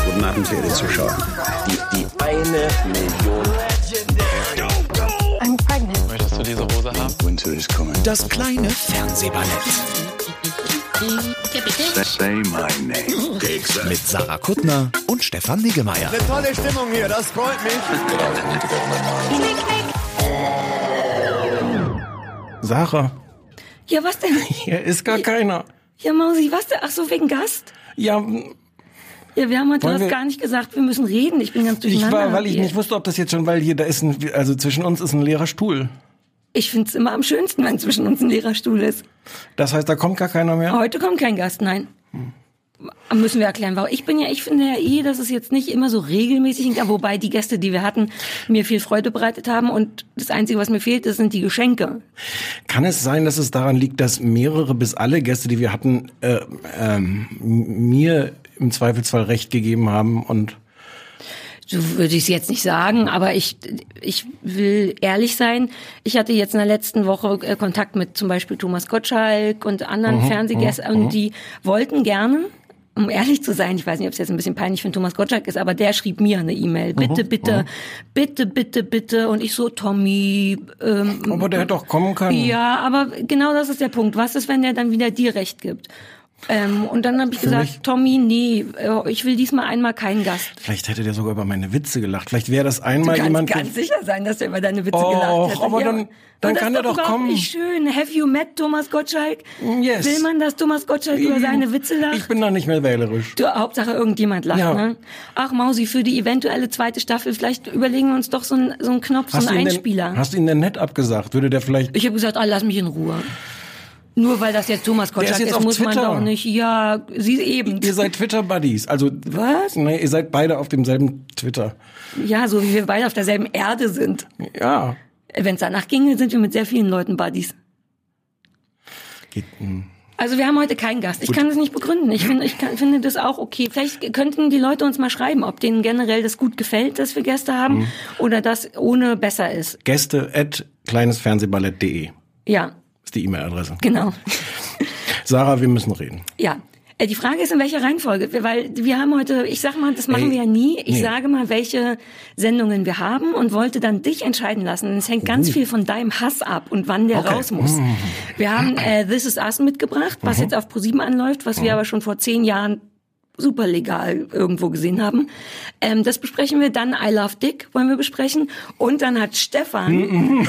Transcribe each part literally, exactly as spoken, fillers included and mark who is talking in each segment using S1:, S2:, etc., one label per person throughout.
S1: Guten Abend, verehrte Zuschauer. Die, die eine Million.
S2: I'm pregnant.
S3: Möchtest du diese Hose haben?
S1: Winter is coming.
S4: Das kleine Fernsehballett.
S1: Say my name.
S4: Mit Sarah Kuttner und Stefan Niggemeier.
S5: Eine tolle Stimmung hier, das freut mich.
S6: Sarah,
S7: Ja, was denn?
S6: hier ist gar keiner.
S7: Ja, Mausi, was denn? Ach so, wegen Gast?
S6: Ja,
S7: Ja, wir haben heute, du
S6: Wollen
S7: hast
S6: wir-
S7: gar nicht gesagt, wir müssen reden. Ich bin ganz
S6: ich
S7: durcheinander.
S6: war, weil ich nicht wusste, ob das jetzt schon, weil hier, da ist ein, also zwischen uns ist ein leerer Stuhl.
S7: Ich find's immer am schönsten, wenn zwischen uns ein leerer Stuhl ist.
S6: Das heißt, da kommt gar keiner mehr?
S7: Heute kommt kein Gast, nein. Müssen wir erklären, warum. Ich bin ja, ich finde ja eh, dass es jetzt nicht immer so regelmäßig, wobei die Gäste, die wir hatten, mir viel Freude bereitet haben und das Einzige, was mir fehlt, das sind die Geschenke.
S6: Kann es sein, dass es daran liegt, dass mehrere bis alle Gäste, die wir hatten, äh, ähm, mir im Zweifelsfall recht gegeben haben und
S7: So würde ich es jetzt nicht sagen, aber ich ich will ehrlich sein. Ich hatte jetzt in der letzten Woche äh, Kontakt mit zum Beispiel Thomas Gottschalk und anderen
S6: Mhm,
S7: Fernsehgästen
S6: mhm,
S7: und die wollten gerne, um ehrlich zu sein, ich weiß nicht, ob es jetzt ein bisschen peinlich für Thomas Gottschalk ist, aber der schrieb mir eine E-Mail. Bitte,
S6: Mhm,
S7: bitte,
S6: mhm.
S7: bitte, bitte, bitte. Und ich so, Tommy. Ähm,
S6: aber der hätte doch kommen können.
S7: Ja, aber genau das ist der Punkt. Was ist, wenn der dann wieder dir recht gibt? Ähm, und dann habe ich
S6: Für
S7: gesagt,
S6: mich?
S7: Tommy, nee, äh, ich will diesmal einmal keinen Gast.
S6: Vielleicht hätte der sogar über meine Witze gelacht. Vielleicht wäre das einmal
S7: Du kannst
S6: jemand.
S7: ganz sicher sein, dass der über deine Witze
S6: Och,
S7: gelacht hätte.
S6: aber dann- dann
S7: Und das
S6: kann
S7: ist
S6: er doch
S7: überhaupt
S6: kommen.
S7: Nicht schön. Have you met Thomas Gottschalk?
S6: Yes.
S7: Will man, dass Thomas Gottschalk über seine Witze lacht?
S6: Ich bin da nicht mehr wählerisch.
S7: Du, Hauptsache irgendjemand lacht,
S6: Ja.
S7: ne? Ach Mausi, für die eventuelle zweite Staffel, vielleicht überlegen wir uns doch so einen so einen Knopf, so
S6: Hast du
S7: einen
S6: ihn denn,
S7: Einspieler.
S6: hast du ihn denn nett abgesagt? Würde der vielleicht...
S7: Ich habe gesagt, ah, lass mich in Ruhe. Nur weil das jetzt Thomas
S6: Der ist
S7: Gottschalk
S6: jetzt
S7: ist,
S6: auf
S7: muss man
S6: Twitter.
S7: doch nicht. Ja, sie eben.
S6: Ihr seid Twitter-Buddies. Also,
S7: Was?
S6: Nee, ihr seid beide auf demselben Twitter.
S7: Ja, so wie wir beide auf derselben Erde sind.
S6: Ja.
S7: Wenn es danach ginge, sind wir mit sehr vielen Leuten Buddies.
S6: Geht, hm.
S7: Also wir haben heute keinen Gast. Ich kann das nicht begründen. Ich finde, ich kann, finde das auch okay. Vielleicht könnten die Leute uns mal schreiben, ob denen generell das gut gefällt, dass wir Gäste haben,
S6: Mhm.
S7: oder das ohne besser ist.
S6: Gäste at kleinesfernsehballett punkt de
S7: Ja,
S6: ist die E-Mail-Adresse.
S7: genau.
S6: Sarah, wir müssen reden.
S7: Ja. Äh, Die Frage ist, in welcher Reihenfolge, weil wir haben heute, ich sag mal, das machen
S6: Ey,
S7: wir ja nie, ich
S6: nee.
S7: sage mal, welche Sendungen wir haben und wollte dann dich entscheiden lassen. Es hängt ganz viel von deinem Hass ab und wann der
S6: Okay.
S7: raus muss. Wir haben äh, This Is Us mitgebracht, was jetzt auf ProSieben anläuft, was wir aber schon vor zehn Jahren super legal irgendwo gesehen haben. Ähm, das besprechen wir. Dann I Love Dick wollen wir besprechen. Und dann hat Stefan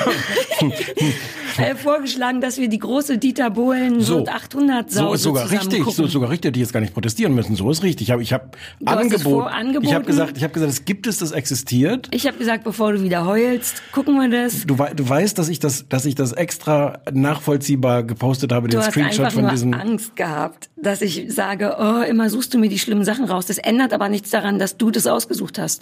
S7: äh, vorgeschlagen, dass wir die große Dieter Bohlen
S6: So.
S7: achthundert
S6: So
S7: Sau
S6: ist sogar
S7: zusammen
S6: richtig,
S7: gucken.
S6: so ist sogar richtig, die jetzt gar nicht protestieren müssen. So ist richtig. Ich habe ich hab
S7: Du hast es
S6: angeboten,
S7: vor- angeboten.
S6: ich habe gesagt, ich habe gesagt, es gibt es, das existiert.
S7: Ich habe gesagt, bevor du wieder heulst, gucken wir das.
S6: Du, wei- du weißt, dass ich das, dass ich das extra nachvollziehbar gepostet habe,
S7: Du
S6: den
S7: hast
S6: Screenshot
S7: einfach
S6: von
S7: nur
S6: diesem.
S7: Angst gehabt, dass ich sage, oh, immer suchst du mir die schlimmen Sachen raus. Das ändert aber nichts daran, dass du das ausgesucht hast.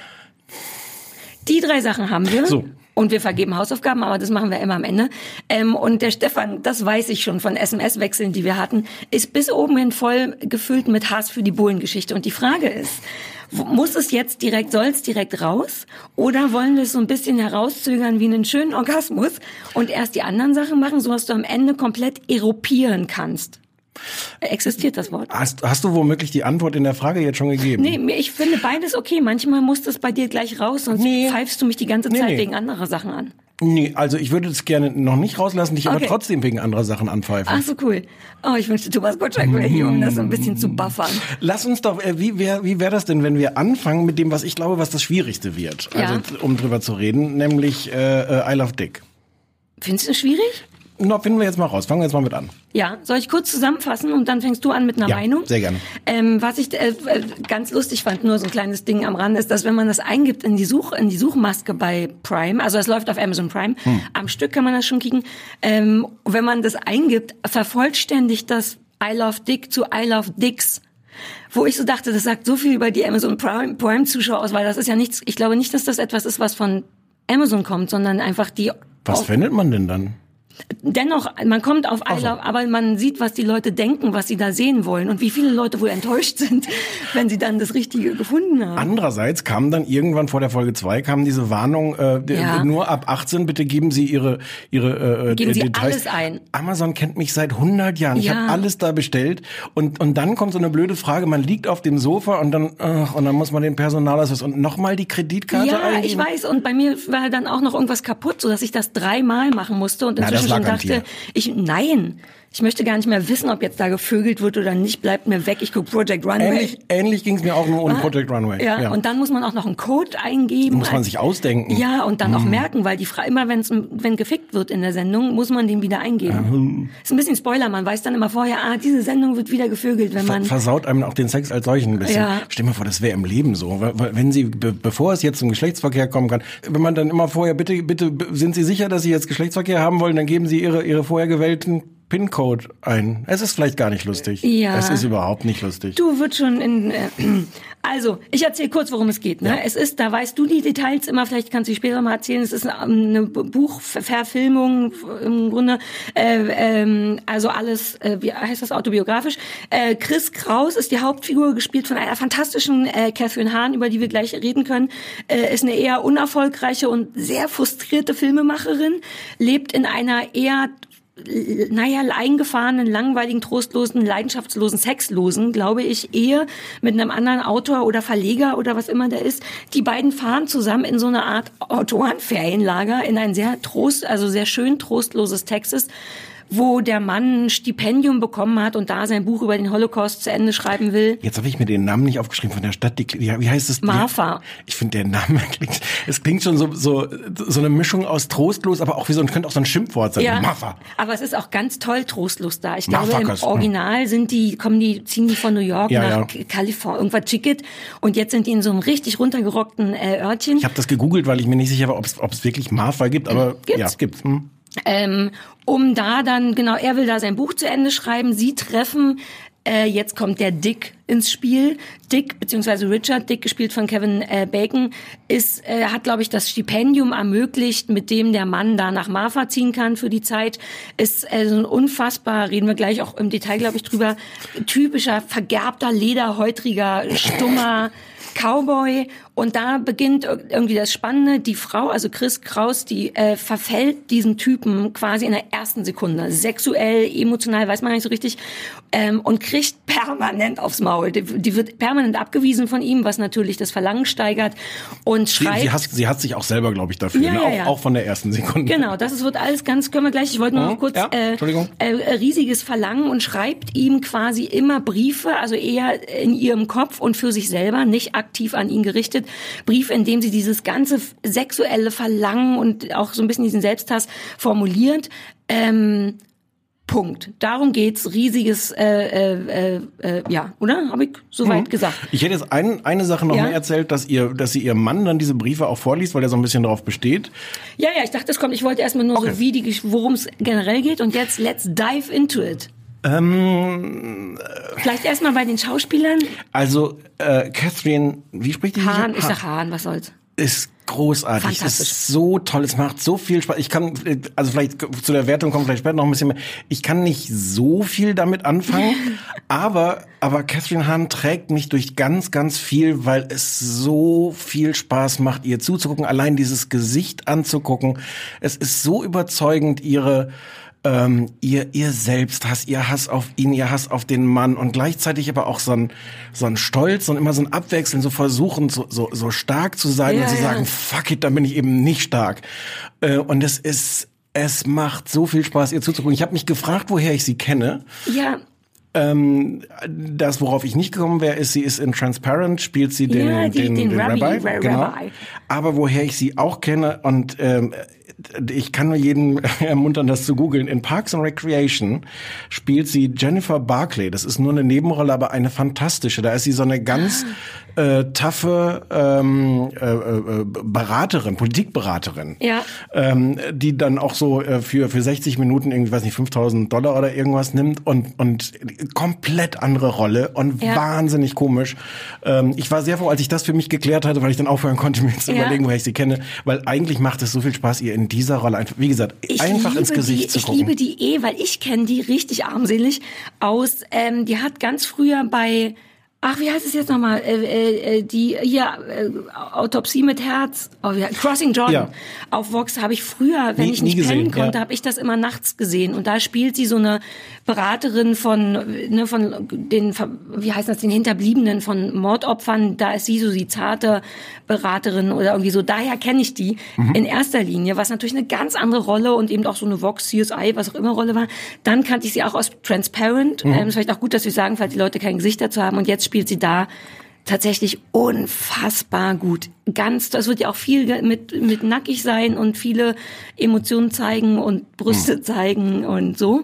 S7: Die drei Sachen haben wir.
S6: So.
S7: Und wir vergeben Hausaufgaben, aber das machen wir immer am Ende. Ähm, und der Stefan, das weiß ich schon von S M S-Wechseln, die wir hatten, ist bis oben hin voll gefüllt mit Hass für die Bohlen-Geschichte. Und die Frage ist, wo- muss es jetzt direkt, soll es direkt raus? Oder wollen wir es so ein bisschen herauszögern wie einen schönen Orgasmus und erst die anderen Sachen machen, so dass du am Ende komplett eropieren kannst? Existiert das Wort?
S6: Hast, hast du womöglich die Antwort in der Frage jetzt schon gegeben?
S7: Nee, mir- ich finde beides okay. Manchmal muss das bei dir gleich raus, sonst
S6: Nee.
S7: pfeifst du mich die ganze
S6: Nee,
S7: Zeit
S6: nee.
S7: wegen anderer Sachen an.
S6: Nee, also ich würde das gerne noch nicht rauslassen, dich aber
S7: Okay.
S6: trotzdem wegen anderer Sachen anpfeifen.
S7: Ach so, cool. Oh, ich wünschte, Thomas Gottschalk wäre hier, um das so ein bisschen zu buffern.
S6: Lass uns doch, äh, wie wäre wie wär das denn, wenn wir anfangen mit dem, was ich glaube, was das Schwierigste wird,
S7: Ja.
S6: also um drüber zu reden, nämlich äh, äh, I Love Dick.
S7: Findest du das schwierig?
S6: Na, finden wir jetzt mal raus. Fangen wir jetzt mal mit an.
S7: Ja, soll ich kurz zusammenfassen und dann fängst du an mit einer
S6: Ja,
S7: Meinung?
S6: sehr gerne.
S7: Ähm, was ich äh, äh, ganz lustig fand, nur so ein kleines Ding am Rand, ist, dass wenn man das eingibt in die Such in die Suchmaske bei Prime, also es läuft auf Amazon Prime,
S6: Hm.
S7: am Stück kann man das schon kriegen, ähm, wenn man das eingibt, vervollständigt das I Love Dick zu I Love Dicks. Wo ich so dachte, das sagt so viel über die Amazon Prime, Prime Zuschauer aus, weil das ist ja nichts, ich glaube nicht, dass das etwas ist, was von Amazon kommt, sondern einfach die
S6: Was
S7: auf-
S6: findet man denn dann?
S7: dennoch, man kommt auf I
S6: so.
S7: Love, aber man sieht, was die Leute denken, was sie da sehen wollen und wie viele Leute wohl enttäuscht sind, wenn sie dann das Richtige gefunden haben.
S6: Andererseits kam dann irgendwann vor der Folge zwei kam diese Warnung, äh,
S7: Ja.
S6: nur ab achtzehn bitte geben Sie Ihre ihre äh,
S7: Geben Sie
S6: Details.
S7: alles ein.
S6: Amazon kennt mich seit hundert Jahren. Ich
S7: Ja.
S6: habe alles da bestellt und und dann kommt so eine blöde Frage, man liegt auf dem Sofa und dann ach, und dann muss man den Personalausweis und nochmal die Kreditkarte
S7: Ja,
S6: eingeben.
S7: ich weiß. Und bei mir war dann auch noch irgendwas kaputt, so dass ich das dreimal machen musste und
S6: Na, das
S7: inzwischen
S6: lag
S7: schon
S6: an
S7: dachte,
S6: dir.
S7: ich nein, ich möchte gar nicht mehr wissen, ob jetzt da gevögelt wird oder nicht. Bleibt mir weg. Ich gucke Project Runway.
S6: Ähnlich, ähnlich ging es mir auch nur ohne
S7: Ah,
S6: Project Runway.
S7: Ja, und dann muss man auch noch einen Code eingeben.
S6: muss man sich ausdenken.
S7: Ja, und dann auch merken, weil die Frage immer, wenn's, wenn gefickt wird in der Sendung, muss man den wieder eingeben. Ist ein bisschen Spoiler, man weiß dann immer vorher, ah, diese Sendung wird wieder gevögelt, wenn man...
S6: Versaut einem auch den Sex als solchen ein bisschen.
S7: Ja.
S6: Stell dir mal vor, das wäre im Leben so. Weil- weil Wenn Sie, be bevor es jetzt zum Geschlechtsverkehr kommen kann, wenn man dann immer vorher, bitte, bitte, sind Sie sicher, dass Sie jetzt Geschlechtsverkehr haben wollen, dann geben Sie Ihre, Ihre vorher gewählten PIN-Code ein. Es ist vielleicht gar nicht lustig.
S7: Ja.
S6: Es ist überhaupt nicht lustig.
S7: Du wird schon in... Äh, also, ich erzähle kurz, worum es geht. Ne?
S6: Ja.
S7: Es ist, da weißt du die Details immer, vielleicht kannst du die später mal erzählen, es ist eine Buchverfilmung im Grunde, äh, ähm, also alles, äh, wie heißt das, autobiografisch. Äh, Chris Kraus ist die Hauptfigur, gespielt von einer fantastischen äh, Catherine Hahn, über die wir gleich reden können, äh, ist eine eher unerfolgreiche und sehr frustrierte Filmemacherin, lebt in einer eher naja, eingefahrenen, langweiligen, trostlosen, leidenschaftslosen, sexlosen, glaube ich, Ehe mit einem anderen Autor oder Verleger oder was immer der ist. Die beiden fahren zusammen in so eine Art Autorenferienlager in ein sehr trost, also sehr schön trostloses Texas, wo der Mann ein Stipendium bekommen hat und da sein Buch über den Holocaust zu Ende schreiben will.
S6: Jetzt habe ich mir den Namen nicht aufgeschrieben von der Stadt. Die, die, wie heißt es?
S7: Marfa.
S6: Ich finde der Name klingt, es klingt schon so so so eine Mischung aus trostlos, aber auch wie so ein könnte auch so ein Schimpfwort sein.
S7: Ja,
S6: Marfa.
S7: aber es ist auch ganz toll trostlos da. Ich glaube, im
S6: Motherfuckers.
S7: Original sind die, kommen die, ziehen die von New York
S6: Ja,
S7: nach
S6: ja.
S7: Kalifornien, irgendwas Chicket. Und jetzt sind die in so einem richtig runtergerockten äh, Örtchen.
S6: Ich habe das gegoogelt, weil ich mir nicht sicher war, ob es ob es wirklich Marfa gibt, aber
S7: Gibt's.
S6: ja, gibt's. Hm.
S7: Ähm, um da dann, genau, er will da sein Buch zu Ende schreiben. Sie treffen, äh, jetzt kommt der Dick ins Spiel. Dick, beziehungsweise Richard, Dick, gespielt von Kevin äh, Bacon, ist, äh, hat, glaube ich, das Stipendium ermöglicht, mit dem der Mann da nach Marfa ziehen kann für die Zeit. Ist äh, so ein unfassbar, reden wir gleich auch im Detail, glaube ich, drüber, typischer, vergerbter, lederhäutriger, stummer Cowboy. Und da beginnt irgendwie das Spannende. Die Frau, also Chris Kraus, die äh, verfällt diesem Typen quasi in der ersten Sekunde. Sexuell, emotional, weiß man nicht so richtig. Ähm, und kriegt permanent aufs Maul. Die, die wird permanent abgewiesen von ihm, was natürlich das Verlangen steigert. Und
S6: Sie,
S7: schreibt...
S6: sie, hat, sie hat sich auch selber, glaube ich, dafür.
S7: Ja,
S6: ne?
S7: ja,
S6: auch,
S7: ja.
S6: auch von der ersten Sekunde.
S7: Genau, das ist, wird alles ganz, können wir gleich, ich wollte nur noch
S6: Mhm,
S7: kurz,
S6: ja,
S7: äh,
S6: Entschuldigung.
S7: äh, riesiges Verlangen und schreibt ihm quasi immer Briefe, also eher in ihrem Kopf und für sich selber, nicht aktiv an ihn gerichtet. Briefe, in dem sie dieses ganze sexuelle Verlangen und auch so ein bisschen diesen Selbsthass formuliert. Ähm, Punkt. Darum geht's. Riesiges, äh, äh, äh, ja, oder? Habe ich soweit
S6: Mhm.
S7: gesagt.
S6: Ich hätte jetzt ein, eine Sache noch
S7: Ja?
S6: mehr erzählt, dass ihr, dass sie ihrem Mann dann diese Briefe auch vorliest, weil er so ein bisschen darauf besteht.
S7: Ja, ja, ich dachte, es kommt. Ich wollte erstmal nur
S6: Okay.
S7: so, wie die, worum es generell geht. Und jetzt, let's dive into it.
S6: Ähm,
S7: Vielleicht erstmal bei den Schauspielern.
S6: also äh, Catherine, wie spricht die?
S7: Hahn,
S6: Ha-
S7: ich sag Hahn, was soll's.
S6: Ist großartig, es
S7: Fantastisch.
S6: ist so toll, es macht so viel Spaß. Ich kann, also vielleicht zu der Wertung kommt vielleicht später noch ein bisschen mehr. Ich kann nicht so viel damit anfangen, aber aber Catherine Hahn trägt mich durch ganz ganz viel, weil es so viel Spaß macht, ihr zuzugucken, allein dieses Gesicht anzugucken. Es ist so überzeugend, ihre Ähm, ihr, ihr Selbsthass, ihr Hass auf ihn, ihr Hass auf den Mann und gleichzeitig aber auch so ein, so ein Stolz und immer so ein Abwechseln, so versuchen, so, so, so stark zu sein
S7: Ja,
S6: und zu
S7: ja.
S6: sagen, fuck it, dann bin ich eben nicht stark. Äh, und es ist, es macht so viel Spaß, ihr zuzugucken. Ich habe mich gefragt, woher ich sie kenne.
S7: Ja,
S6: Ähm, das, worauf ich nicht gekommen wäre, ist, sie ist in Transparent, spielt sie den,
S7: Ja, die-
S6: den,
S7: den
S6: den
S7: Rabbi,
S6: Rabbi.
S7: Ra-
S6: Genau.
S7: Rabbi.
S6: Aber woher ich sie auch kenne und ähm, ich kann nur jeden ermuntern, das zu googeln. In Parks and Recreation spielt sie Jennifer Barclay. Das ist nur eine Nebenrolle, aber eine fantastische. Da ist sie so eine ganz äh, taffe ähm, äh, äh, Beraterin, Politikberaterin,
S7: Ja.
S6: ähm, die dann auch so äh, für für sechzig Minuten irgendwie, weiß nicht, fünftausend Dollar oder irgendwas nimmt und und komplett andere Rolle und
S7: Ja.
S6: wahnsinnig komisch. Ähm, ich war sehr froh, als ich das für mich geklärt hatte, weil ich dann aufhören konnte, mir zu
S7: Ja.
S6: überlegen, woher ich sie kenne, weil eigentlich macht es so viel Spaß, ihr in dieser Rolle einfach, wie gesagt,
S7: Ich
S6: einfach
S7: liebe
S6: ins Gesicht
S7: die,
S6: zu
S7: ich
S6: gucken.
S7: liebe die eh, weil ich kenne die richtig armselig aus. Ähm, die hat ganz früher bei, ach, wie heißt es jetzt nochmal? Äh, äh, die hier äh, Autopsie mit Herz, oh, ja, Crossing Jordan
S6: Ja.
S7: auf Vox habe ich früher, wenn
S6: Nie-
S7: ich
S6: nie
S7: nicht
S6: gesehen,
S7: pennen konnte,
S6: ja.
S7: habe ich das immer nachts gesehen. Und da spielt sie so eine Beraterin von, ne, von den, wie heißt das, den Hinterbliebenen von Mordopfern. Da ist sie so die zarte Beraterin oder irgendwie so. Daher kenne ich die
S6: Mhm.
S7: in erster Linie, was natürlich eine ganz andere Rolle und eben auch so eine Vox, C S I, was auch immer Rolle war. Dann kannte ich sie auch aus Transparent.
S6: Mhm.
S7: Ähm, ist vielleicht auch gut, dass wir sagen, falls die Leute kein Gesicht dazu haben. Und jetzt spielt sie da tatsächlich unfassbar gut. Ganz, das wird ja auch viel ge- mit, mit nackig sein und viele Emotionen zeigen und Brüste zeigen und so.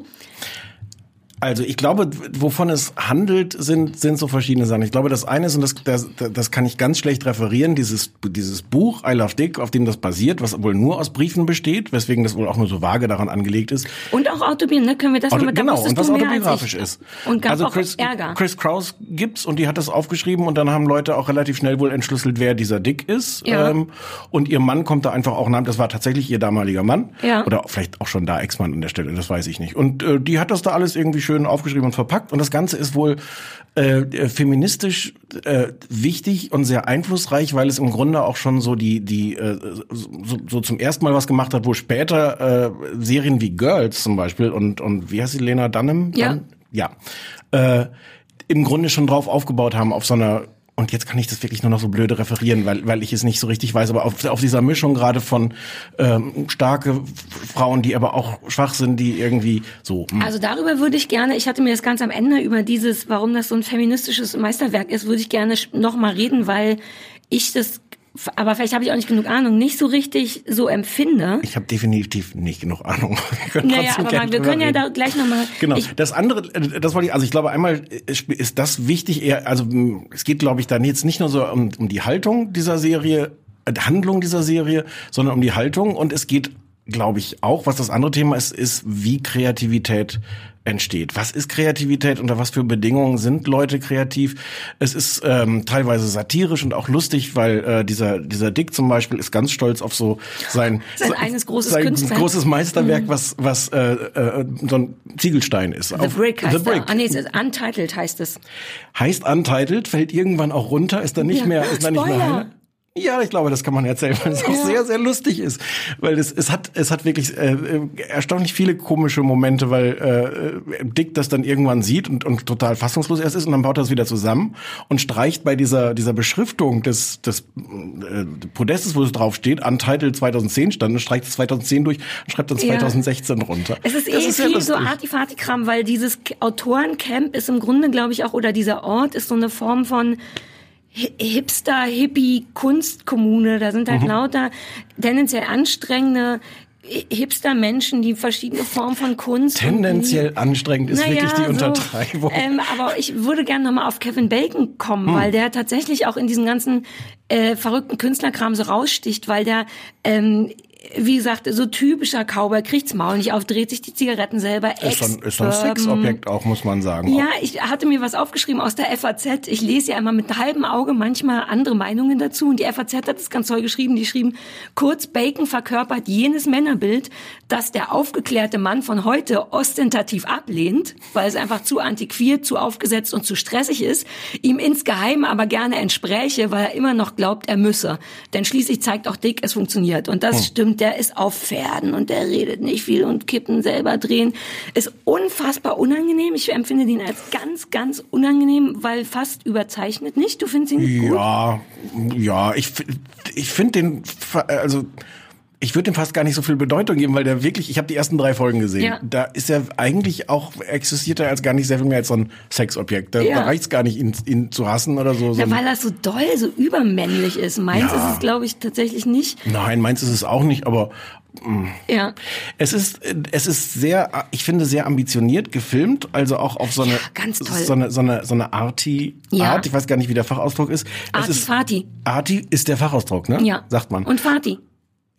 S6: Also ich glaube, wovon es handelt, sind sind so verschiedene Sachen. Ich glaube, das eine ist, und das, das, das kann ich ganz schlecht referieren, dieses dieses Buch I Love Dick, auf dem das basiert, was wohl nur aus Briefen besteht, weswegen das wohl auch nur so vage daran angelegt ist.
S7: Und auch autobiografisch, ne? Können wir das
S6: Auto,
S7: nochmal, da
S6: genau,
S7: wusstest
S6: und was
S7: du mehr als
S6: autobiografisch
S7: ich.
S6: ist.
S7: Und gab
S6: also
S7: auch
S6: Chris,
S7: Ärger.
S6: Chris Kraus gibt's und die hat das aufgeschrieben und dann haben Leute auch relativ schnell wohl entschlüsselt, wer dieser Dick ist.
S7: Ja.
S6: Ähm, und ihr Mann kommt da einfach auch nach, das war tatsächlich ihr damaliger Mann.
S7: Ja.
S6: Oder vielleicht auch schon da Ex-Mann an der Stelle, das weiß ich nicht. Und äh, die hat das da alles irgendwie schön aufgeschrieben und verpackt. Und das Ganze ist wohl äh, feministisch äh, wichtig und sehr einflussreich, weil es im Grunde auch schon so die die äh, so, so zum ersten Mal was gemacht hat, wo später äh, Serien wie Girls zum Beispiel und und wie heißt sie, Lena Dunham?
S7: Ja.
S6: Dunham? Ja. Äh, im Grunde schon drauf aufgebaut haben auf so einer. Und jetzt kann ich das wirklich nur noch so blöde referieren, weil weil ich es nicht so richtig weiß, aber auf, auf dieser Mischung gerade von ähm, starke Frauen, die aber auch schwach sind, die irgendwie so. Mh.
S7: Also darüber würde ich gerne, ich hatte mir das ganz am Ende über dieses, warum das so ein feministisches Meisterwerk ist, würde ich gerne noch mal reden, weil ich das, aber vielleicht habe ich auch nicht genug Ahnung, nicht so richtig so empfinde.
S6: Ich habe definitiv nicht genug Ahnung. Wir können
S7: Naja,
S6: trotzdem
S7: aber
S6: gerne
S7: mal, wir
S6: drüber
S7: können ja
S6: reden.
S7: da gleich nochmal.
S6: Genau. Das andere, äh, das wollte ich, also ich glaube einmal ist das wichtig eher, also mh, es geht, glaube ich, dann jetzt nicht nur so um, um die Haltung dieser Serie, äh, Handlung dieser Serie, sondern um die Haltung und es geht, glaube ich, auch, was das andere Thema ist, ist, wie Kreativität entsteht. Was ist Kreativität? Unter was für Bedingungen sind Leute kreativ? Es ist ähm, teilweise satirisch und auch lustig, weil äh, dieser dieser Dick zum Beispiel ist ganz stolz auf so sein
S7: Sein eines großes
S6: sein
S7: Kunstwerk.
S6: großes Meisterwerk, was was äh, äh, so ein Ziegelstein ist.
S7: The
S6: Auf-
S7: Brick heißt
S6: The Brick.
S7: er. Ah nee, es ist Untitled heißt es.
S6: Heißt Untitled, fällt irgendwann auch runter, ist dann nicht
S7: Ja.
S6: mehr, ist dann nicht mehr
S7: Spoiler.
S6: heile. Ja, ich glaube, das kann man erzählen, weil es auch
S7: Ja.
S6: sehr, sehr lustig ist. Weil es, es hat, es hat wirklich äh, äh, erstaunlich viele komische Momente, weil äh, Dick das dann irgendwann sieht und, und total fassungslos erst ist und dann baut er es wieder zusammen und streicht bei dieser dieser Beschriftung des des äh, Podestes, wo es drauf steht, Untitled zweitausendzehn stand, und streicht es zweitauszehn durch und schreibt dann
S7: Ja.
S6: zweitausendsechzehn runter.
S7: Es ist eh
S6: Das sehr
S7: viel so
S6: lustig.
S7: Artifati-Kram, weil dieses K- Autorencamp ist im Grunde, glaube ich, auch, oder dieser Ort ist so eine Form von Hi- Hipster, Hippie, Kunstkommune. Da sind
S6: Mhm.
S7: halt lauter tendenziell anstrengende Hi- Hipster-Menschen, die verschiedene Formen von Kunst.
S6: Tendenziell anstrengend ist
S7: Naja,
S6: wirklich die
S7: so,
S6: Untertreibung.
S7: Ähm, aber ich würde gerne nochmal auf Kevin Bacon kommen, weil der tatsächlich auch in diesem ganzen äh, verrückten Künstlerkram so raussticht, weil der, ähm, wie gesagt, so typischer Cowboy, kriegt's Maul nicht auf, dreht sich die Zigaretten selber.
S6: Ist so ein, ist so ein
S7: Ex-Bourbon.
S6: Sexobjekt auch, muss man sagen.
S7: Ja, ich hatte mir was aufgeschrieben aus der F A Z. Ich lese ja immer mit halbem Auge manchmal andere Meinungen dazu. Und die F A Z hat es ganz toll geschrieben. Die schrieben, kurz, Bacon verkörpert jenes Männerbild, das der aufgeklärte Mann von heute ostentativ ablehnt, weil es einfach zu antiquiert, zu aufgesetzt und zu stressig ist, ihm insgeheim aber gerne entspräche, weil er immer noch glaubt, er müsse. Denn schließlich zeigt auch Dick, es funktioniert. Und das
S6: Hm.
S7: stimmt, der ist auf Pferden und der redet nicht viel und Kippen selber drehen. Ist unfassbar unangenehm. Ich empfinde den als ganz, ganz unangenehm, weil fast überzeichnet nicht. Du findest ihn gut?
S6: Ja, ja, ich, f- ich finde den, fa- also ich würde dem fast gar nicht so viel Bedeutung geben, weil der wirklich, ich habe die ersten drei Folgen gesehen.
S7: Ja.
S6: Da ist er eigentlich auch, existiert er als gar nicht sehr viel mehr als so ein Sexobjekt. Da,
S7: Ja.
S6: da reicht's gar nicht, ihn, ihn zu hassen oder so. so
S7: Ja,
S6: ein-
S7: weil er so doll, so übermännlich ist. Meins
S6: Ja.
S7: ist es, glaube ich, tatsächlich nicht.
S6: Nein, meins ist es auch nicht, aber
S7: Ja.
S6: es ist, es ist sehr, ich finde, sehr ambitioniert gefilmt, also auch auf so eine,
S7: Ja, ganz toll.
S6: so eine, so eine, so eine Arti,
S7: Ja.
S6: Art, ich weiß gar nicht, wie der Fachausdruck ist. Es ist
S7: Arti-Fati.
S6: Arti ist der Fachausdruck, ne?
S7: Ja.
S6: Sagt man.
S7: Und Fati.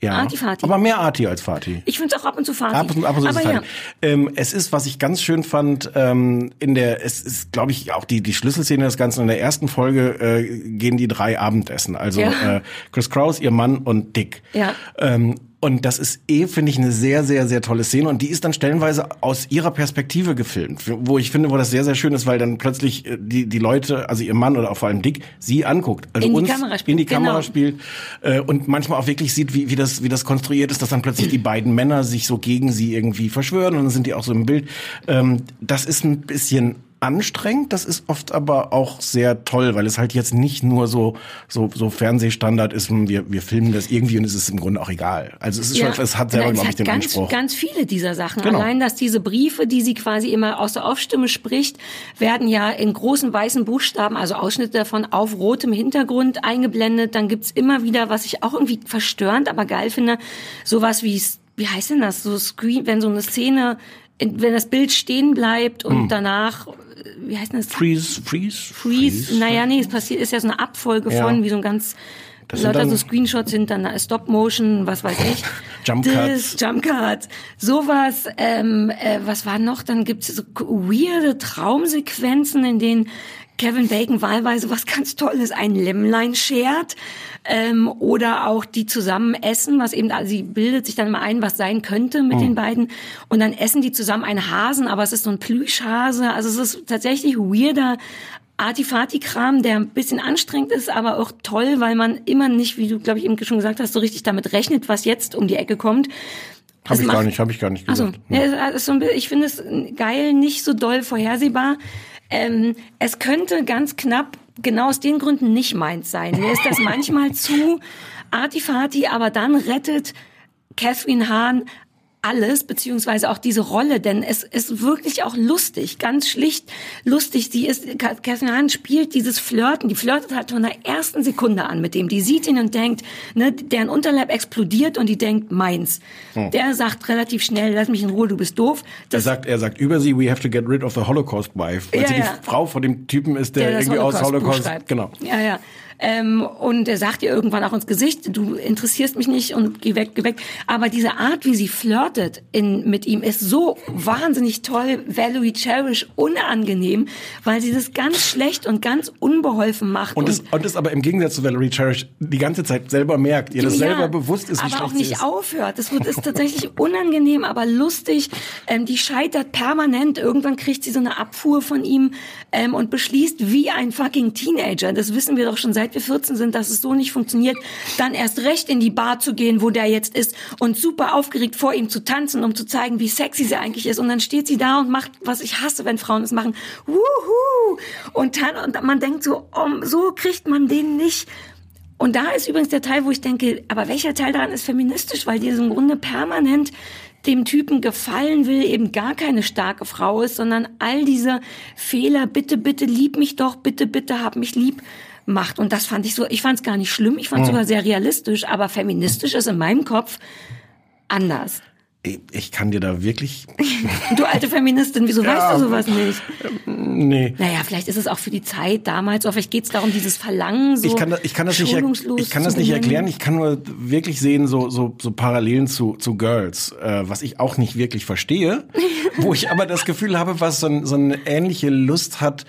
S6: Ja,
S7: Arti-Fati.
S6: Aber mehr Arti als Fati.
S7: Ich finde es auch ab und zu Fati.
S6: Ab und, ab und zu
S7: aber
S6: ist es
S7: ja.
S6: Fati. Ähm, es ist, was ich ganz schön fand, ähm, in der, es ist, glaube ich, auch die die Schlüsselszene des Ganzen. In der ersten Folge äh, gehen die drei Abendessen. Also
S7: Ja.
S6: äh, Chris Kraus, ihr Mann und Dick.
S7: Ja.
S6: Ähm, Und das ist eh, finde ich, eine sehr, sehr, sehr tolle Szene. Und die ist dann stellenweise aus ihrer Perspektive gefilmt. Wo ich finde, wo das sehr, sehr schön ist, weil dann plötzlich die die Leute, also ihr Mann oder auch vor allem Dick, sie anguckt. Also
S7: in die
S6: uns
S7: Kamera spielt.
S6: in die Kamera
S7: genau.
S6: spielt. Äh, und manchmal auch wirklich sieht, wie, wie das wie das konstruiert ist, dass dann plötzlich die beiden Männer sich so gegen sie irgendwie verschwören. Und dann sind die auch so im Bild. Ähm, das ist ein bisschen anstrengend, das ist oft aber auch sehr toll, weil es halt jetzt nicht nur so so so Fernsehstandard ist, wir wir filmen das irgendwie und es ist im Grunde auch egal. Also es ist
S7: Ja.
S6: schon, es hat selber,
S7: Nein,
S6: glaube ich,
S7: es
S6: den
S7: hat ganz,
S6: Anspruch.
S7: ganz viele dieser Sachen.
S6: Genau.
S7: Allein, dass diese Briefe, die sie quasi immer aus der Off-Stimme spricht, werden ja in großen weißen Buchstaben, also Ausschnitte davon, auf rotem Hintergrund eingeblendet. Dann gibt's immer wieder, was ich auch irgendwie verstörend, aber geil finde, sowas wie, wie heißt denn das, so Screen, wenn so eine Szene, wenn das Bild stehen bleibt und hm. danach, wie heißt denn das?
S6: Freeze, freeze,
S7: freeze. Freeze. Naja, nee, es passiert, ist ja so eine Abfolge
S6: ja.
S7: von, wie so ein ganz,
S6: das
S7: lauter
S6: dann
S7: so Screenshots sind dann Stop Motion, was weiß ich.
S6: Jump Cuts.
S7: Das, Jump Cuts. Sowas, ähm, äh, was war noch? Dann gibt's so weirde Traumsequenzen, in denen Kevin Bacon wahlweise was ganz Tolles, ein Lämmlein schert, ähm, oder auch die zusammen essen, was eben, also sie bildet sich dann mal ein, was sein könnte mit mhm. den beiden, und dann essen die zusammen einen Hasen, aber es ist so ein Plüschhase, also es ist tatsächlich weirder Artifati-Kram, der ein bisschen anstrengend ist, aber auch toll, weil man immer nicht, wie du, glaube ich, eben schon gesagt hast, so richtig damit rechnet, was jetzt um die Ecke kommt.
S6: Habe ich macht, gar nicht, habe ich gar nicht gesagt.
S7: Also, ja, ist so ein, ich finde es geil, nicht so doll vorhersehbar. Ähm, es könnte ganz knapp genau aus den Gründen nicht meins sein. Mir ist das manchmal zu Artifati, aber dann rettet Catherine Hahn alles, beziehungsweise auch diese Rolle, denn es ist wirklich auch lustig, ganz schlicht lustig. Sie ist, Catherine Hahn spielt dieses Flirten, die flirtet halt von der ersten Sekunde an mit dem. Die sieht ihn und denkt, ne, deren Unterleib explodiert und die denkt, meins. Hm. Der sagt relativ schnell, lass mich in Ruhe, du bist doof. Das
S6: er sagt, er sagt über sie, we have to get rid of the Holocaust wife, weil
S7: ja,
S6: sie
S7: ja.
S6: die Frau von dem Typen ist, der,
S7: der
S6: irgendwie aus Holocaust,
S7: schreibt.
S6: genau.
S7: Ja, ja. Ähm, und er sagt ihr irgendwann auch ins Gesicht, du interessierst mich nicht und geh weg, geh weg. Aber diese Art, wie sie flirtet in, mit ihm, ist so wahnsinnig toll, Valerie Cherish unangenehm, weil sie das ganz schlecht und ganz unbeholfen macht.
S6: Und, und, es, und es aber im Gegensatz zu Valerie Cherish die ganze Zeit selber merkt, ihr das
S7: ja,
S6: selber bewusst ist, wie
S7: aber
S6: schlecht
S7: auch nicht
S6: sie ist.
S7: aufhört. Das wird, ist tatsächlich unangenehm, aber lustig. Ähm, die scheitert permanent. Irgendwann kriegt sie so eine Abfuhr von ihm ähm, und beschließt wie ein fucking Teenager. Das wissen wir doch schon seit wir vierzehn sind, dass es so nicht funktioniert. Dann erst recht in die Bar zu gehen, wo der jetzt ist, und super aufgeregt vor ihm zu tanzen, um zu zeigen, wie sexy sie eigentlich ist. Und dann steht sie da und macht, was ich hasse, wenn Frauen das machen. Wuhu! Und, tan- und man denkt so, oh, so kriegt man den nicht. Und da ist übrigens der Teil, wo ich denke, aber welcher Teil daran ist feministisch, weil die im Grunde permanent dem Typen gefallen will, eben gar keine starke Frau ist, sondern all diese Fehler, bitte, bitte, lieb mich doch, bitte, bitte, hab mich lieb, macht. Und das fand ich so, ich fand es gar nicht schlimm, ich fand es mhm. sogar sehr realistisch, aber feministisch ist in meinem Kopf anders.
S6: Ich kann dir da wirklich...
S7: Du alte Feministin, wieso ja, weißt du sowas nicht?
S6: Nee.
S7: Naja, vielleicht ist es auch für die Zeit damals, oder vielleicht geht es darum, dieses Verlangen so
S6: ich kann, ich kann das nicht, ich kann das nicht erklären, ich kann nur wirklich sehen, so, so, so Parallelen zu, zu Girls, äh, was ich auch nicht wirklich verstehe, wo ich aber das Gefühl habe, was so, ein, so eine ähnliche Lust hat,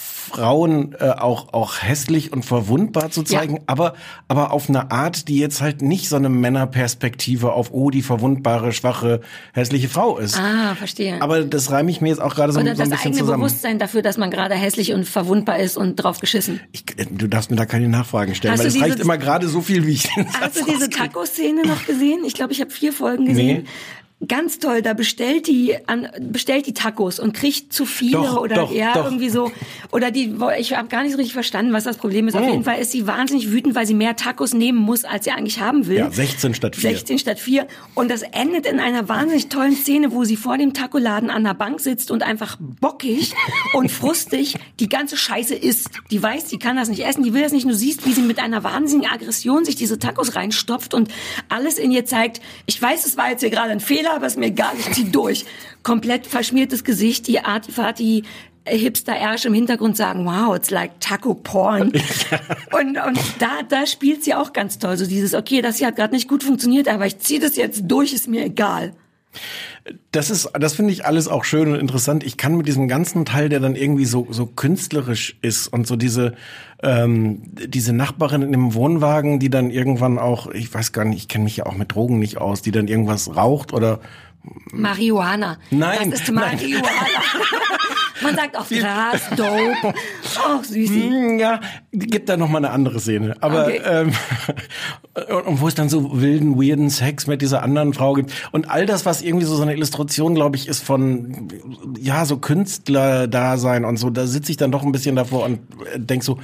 S6: Frauen äh, auch auch hässlich und verwundbar zu zeigen, ja. aber aber auf eine Art, die jetzt halt nicht so eine Männerperspektive auf oh die verwundbare, schwache, hässliche Frau ist.
S7: Ah, verstehe.
S6: Aber das reime ich mir jetzt auch gerade so, so ein bisschen zusammen. Oder das eigene
S7: Bewusstsein dafür, dass man gerade hässlich und verwundbar ist und drauf geschissen.
S6: Ich, du darfst mir da keine Nachfragen stellen, hast weil es reicht immer gerade so viel, wie ich den
S7: Hast Satz du diese Taco-Szene noch gesehen? Ich glaube, ich habe vier Folgen gesehen. Nee. Ganz toll, da bestellt die an, bestellt die Tacos und kriegt zu viele
S6: doch,
S7: oder
S6: doch,
S7: ja
S6: doch.
S7: irgendwie so oder die ich habe gar nicht so richtig verstanden, was das Problem ist. Auf
S6: oh.
S7: jeden Fall ist sie wahnsinnig wütend, weil sie mehr Tacos nehmen muss, als sie eigentlich haben will.
S6: Ja, sechzehn statt vier.
S7: sechzehn statt vier und das endet in einer wahnsinnig tollen Szene, wo sie vor dem Tacoladen an der Bank sitzt und einfach bockig und frustig die ganze Scheiße isst. Die weiß, die kann das nicht essen, die will das nicht. Du siehst, wie sie mit einer wahnsinnigen Aggression sich diese Tacos reinstopft und alles in ihr zeigt, ich weiß, es war jetzt hier gerade ein Fehler, aber es ist mir gar nicht, zieh durch. Komplett verschmiertes Gesicht, die Artifati Hipster-Ärsche im Hintergrund sagen, wow, it's like Taco Porn. und und da, da spielt sie auch ganz toll. So dieses, okay, das hier hat gerade nicht gut funktioniert, aber ich ziehe das jetzt durch, ist mir egal.
S6: Das ist, das finde ich alles auch schön und interessant. Ich kann mit diesem ganzen Teil, der dann irgendwie so so künstlerisch ist und so diese ähm, diese Nachbarin in dem Wohnwagen, die dann irgendwann auch, ich weiß gar nicht, ich kenne mich ja auch mit Drogen nicht aus, die dann irgendwas raucht oder
S7: Marihuana.
S6: Nein,
S7: das ist Marihuana. Man sagt auch Gras, Dope. Oh, süßi.
S6: Ja, gibt da noch mal eine andere Szene. Aber
S7: Okay.
S6: ähm, und wo es dann so wilden, weirden Sex mit dieser anderen Frau gibt. Und all das, was irgendwie so, so eine Illustration, glaube ich, ist von, ja, so Künstler-Dasein und so. Da sitze ich dann doch ein bisschen davor und denk so,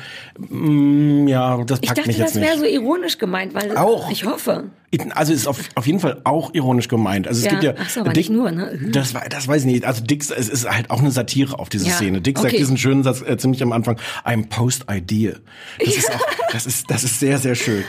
S6: mm, ja, das
S7: Ich
S6: packt
S7: dachte,
S6: mich jetzt
S7: das wäre
S6: nicht.
S7: so ironisch gemeint, weil
S6: Auch.
S7: ich hoffe.
S6: Also ist auf, auf jeden Fall auch ironisch gemeint. Also es
S7: Ja,
S6: gibt ja
S7: ach so, aber nicht nur, ne?
S6: Das, war- das weiß ich nicht. Also Dick, es ist halt auch eine Satire auf diese
S7: Ja,
S6: Szene. Dick sagt
S7: okay.
S6: diesen schönen Satz äh, ziemlich am Anfang: I'm post-idea. Das ist auch, das ist, das ist sehr, sehr schön.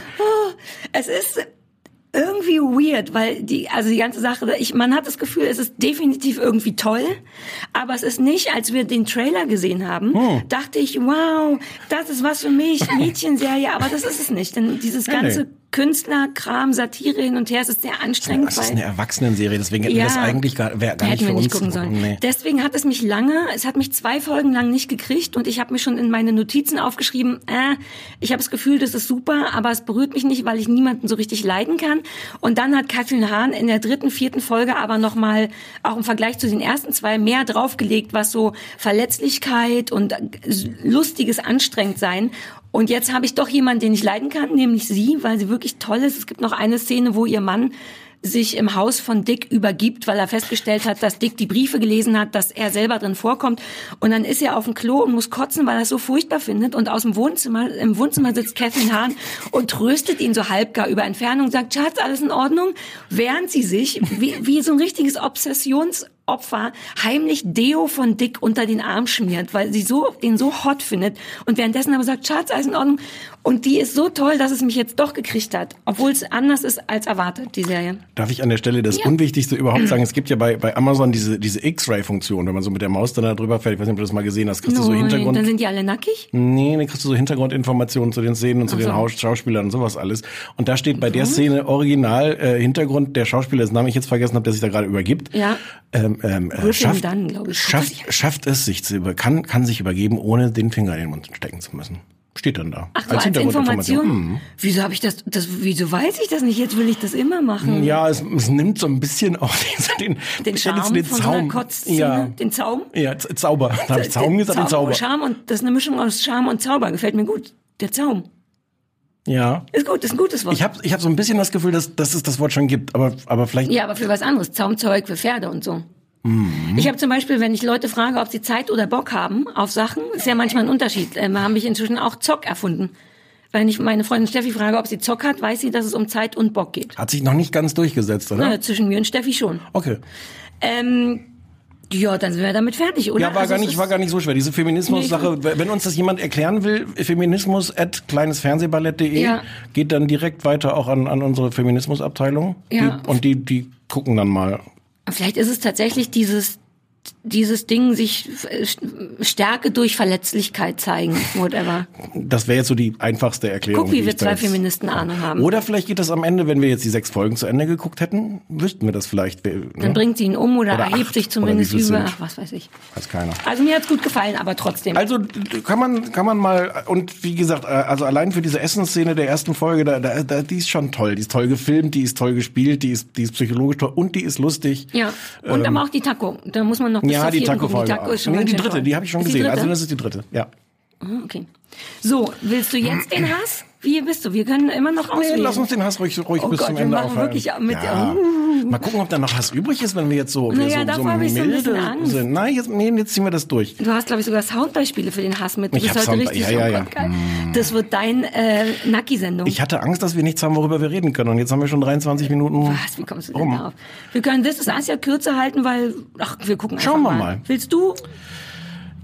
S7: Es ist irgendwie weird, weil die, also die ganze Sache, ich, man hat das Gefühl, es ist definitiv irgendwie toll, aber es ist nicht, als wir den Trailer gesehen haben,
S6: Hm.
S7: dachte ich, wow, das ist was für mich, Mädchenserie, aber das ist es nicht, denn dieses
S6: Nee,
S7: ganze
S6: nee.
S7: Künstlerkram, Satire hin und her, es ist sehr anstrengend.
S6: Das ist
S7: weil-
S6: eine Erwachsenenserie, deswegen hätten wir das eigentlich gar, wär, gar nicht
S7: hätten
S6: für
S7: wir
S6: uns
S7: nicht gucken sollen.
S6: Nee.
S7: Deswegen hat es mich lange, es hat mich zwei Folgen lang nicht gekriegt und ich habe mir schon in meine Notizen aufgeschrieben, äh, ich habe das Gefühl, das ist super, aber es berührt mich nicht, weil ich niemanden so richtig leiden kann. Und dann hat Katrin Hahn in der dritten, vierten Folge aber nochmal, auch im Vergleich zu den ersten zwei, mehr draufgelegt, was so Verletzlichkeit und lustiges Anstrengendsein. Und jetzt habe ich doch jemanden, den ich leiden kann, nämlich sie, weil sie wirklich toll ist. Es gibt noch eine Szene, wo ihr Mann sich im Haus von Dick übergibt, weil er festgestellt hat, dass Dick die Briefe gelesen hat, dass er selber drin vorkommt. Und dann ist er auf dem Klo und muss kotzen, weil er es so furchtbar findet. Und aus dem Wohnzimmer, im Wohnzimmer sitzt Katrin Hahn und tröstet ihn so halbgar über Entfernung, sagt, Schatz, alles in Ordnung? Während sie sich, wie, wie so ein richtiges Obsessionsopfer, heimlich Deo von Dick unter den Arm schmiert, weil sie so, den so hot findet. Und währenddessen aber sagt, Schatz, alles in Ordnung? Und die ist so toll, dass es mich jetzt doch gekriegt hat. Obwohl es anders ist als erwartet, die Serie.
S6: Darf ich an der Stelle das
S7: Ja.
S6: Unwichtigste überhaupt sagen? Es gibt ja bei, bei Amazon diese, diese X-Ray-Funktion, wenn man so mit der Maus dann da drüber fährt. Ich weiß nicht, ob du das mal gesehen hast. Kriegst du so
S7: Nein,
S6: Hintergrund...
S7: dann sind die alle nackig?
S6: Nee, dann kriegst du so Hintergrundinformationen zu den Szenen und zu
S7: Ach
S6: den
S7: so.
S6: Haus- Schauspielern und sowas alles. Und da steht bei der Szene original äh, Hintergrund der Schauspieler, dessen Namen ich jetzt vergessen habe, der sich da gerade übergibt.
S7: Ja.
S6: Ähm, ähm, äh,
S7: Griffin
S6: schafft,
S7: Dunn, glaub ich.
S6: schafft, schafft es, sich zu über, kann, kann sich übergeben, ohne den Finger in den Mund stecken zu müssen. Steht dann da.
S7: Ach so, als, Information?
S6: Mhm.
S7: Wieso habe ich das, das, wieso weiß ich das nicht? Jetzt will ich das immer machen.
S6: Ja, es, es nimmt so ein bisschen auch den,
S7: Den
S6: ich
S7: Charme
S6: hätte jetzt
S7: von so einer Kotzszene,
S6: Ja.
S7: den Zaum?
S6: Ja, Z- Zauber. Da habe ich Zaum gesagt, den Zauber.
S7: Charme und das ist eine Mischung aus Charme und Zauber. Gefällt mir gut. Der Zaum.
S6: Ja.
S7: Ist gut, ist ein gutes Wort.
S6: Ich habe ich hab so ein bisschen das Gefühl, dass, dass es das Wort schon gibt, aber, aber vielleicht...
S7: Ja, aber für was anderes. Zaumzeug für Pferde und so.
S6: Mhm.
S7: Ich habe zum Beispiel, wenn ich Leute frage, ob sie Zeit oder Bock haben auf Sachen, ist ja manchmal ein Unterschied. Ähm, haben ich inzwischen auch Zock erfunden. Wenn ich meine Freundin Steffi frage, ob sie Zock hat, weiß sie, dass es um Zeit und Bock geht.
S6: Hat sich noch nicht ganz durchgesetzt, oder?
S7: Na, zwischen mir und Steffi schon.
S6: Okay.
S7: Ähm, ja, dann sind wir damit fertig, oder?
S6: Ja, war
S7: Also
S6: gar
S7: es
S6: nicht,
S7: ist-
S6: war gar nicht so schwer. Diese Feminismus-Sache, wenn uns das jemand erklären will, Feminismus at kleinesfernsehballett punkt de,
S7: Ja.
S6: geht dann direkt weiter auch an, an unsere Feminismusabteilung.
S7: Ja.
S6: Die, und die, die gucken dann mal.
S7: Vielleicht ist es tatsächlich dieses dieses Ding, sich äh, Stärke durch Verletzlichkeit zeigen, whatever.
S6: Das wäre jetzt so die einfachste Erklärung.
S7: Guck, wie
S6: die
S7: wir
S6: ich da
S7: zwei
S6: jetzt-
S7: Feministen Ahnung haben.
S6: Oder vielleicht geht das am Ende, wenn wir jetzt die sechs Folgen zu Ende geguckt hätten, wüssten wir das vielleicht. Ne?
S7: Dann bringt sie ihn um oder,
S6: Oder
S7: erhebt
S6: acht,
S7: sich zumindest
S6: oder wie viel
S7: über,
S6: sind.
S7: ach, was weiß ich.
S6: Weiß keiner.
S7: Also mir hat's gut gefallen, aber trotzdem.
S6: Also kann man kann man mal, und wie gesagt, äh, also allein für diese Essensszene der ersten Folge, da, da, da die ist schon toll, die ist toll gefilmt, die ist toll gespielt, die ist die ist psychologisch toll und die ist lustig.
S7: Ja, und aber auch die Taco. Da muss man noch bis
S6: Ja,
S7: zur
S6: die
S7: vierten gucken.
S6: Taco-Folge.
S7: Die Taco ist schon
S6: Nee,
S7: ganz
S6: die
S7: schön
S6: dritte,
S7: toll.
S6: die habe ich schon
S7: Ist die
S6: gesehen.
S7: dritte?
S6: Also das ist die dritte, ja.
S7: Ah, okay. So, willst du jetzt den Hass? Wie bist du? Wir können immer noch
S6: Nee,
S7: auswählen.
S6: lass uns den Hass ruhig, ruhig
S7: Oh
S6: bis
S7: Gott,
S6: zum
S7: wir
S6: Ende
S7: machen
S6: aufhalten.
S7: wirklich mit-
S6: ja. Mal gucken, ob da noch Hass übrig ist, wenn wir jetzt so, wir
S7: Naja,
S6: so,
S7: davor
S6: so
S7: hab ich so ein bisschen
S6: milde
S7: Angst.
S6: sind. Nein, jetzt, nee, jetzt ziehen wir das durch.
S7: Du hast, glaube ich, sogar Soundbeispiele für den Hass mit. Du
S6: Ich
S7: bist
S6: hab
S7: heute
S6: Sound-
S7: richtig
S6: ja, ja,
S7: oh
S6: ja.
S7: Gott, geil. Das wird dein äh, Nacki-Sendung.
S6: Ich hatte Angst, dass wir nichts haben, worüber wir reden können. Und jetzt haben wir schon dreiundzwanzig Minuten.
S7: Was? Wie kommst du denn
S6: rum.
S7: darauf? Wir können This is Us ja kürzer halten, weil ach, wir gucken einfach
S6: Schauen wir
S7: mal.
S6: mal.
S7: Willst du?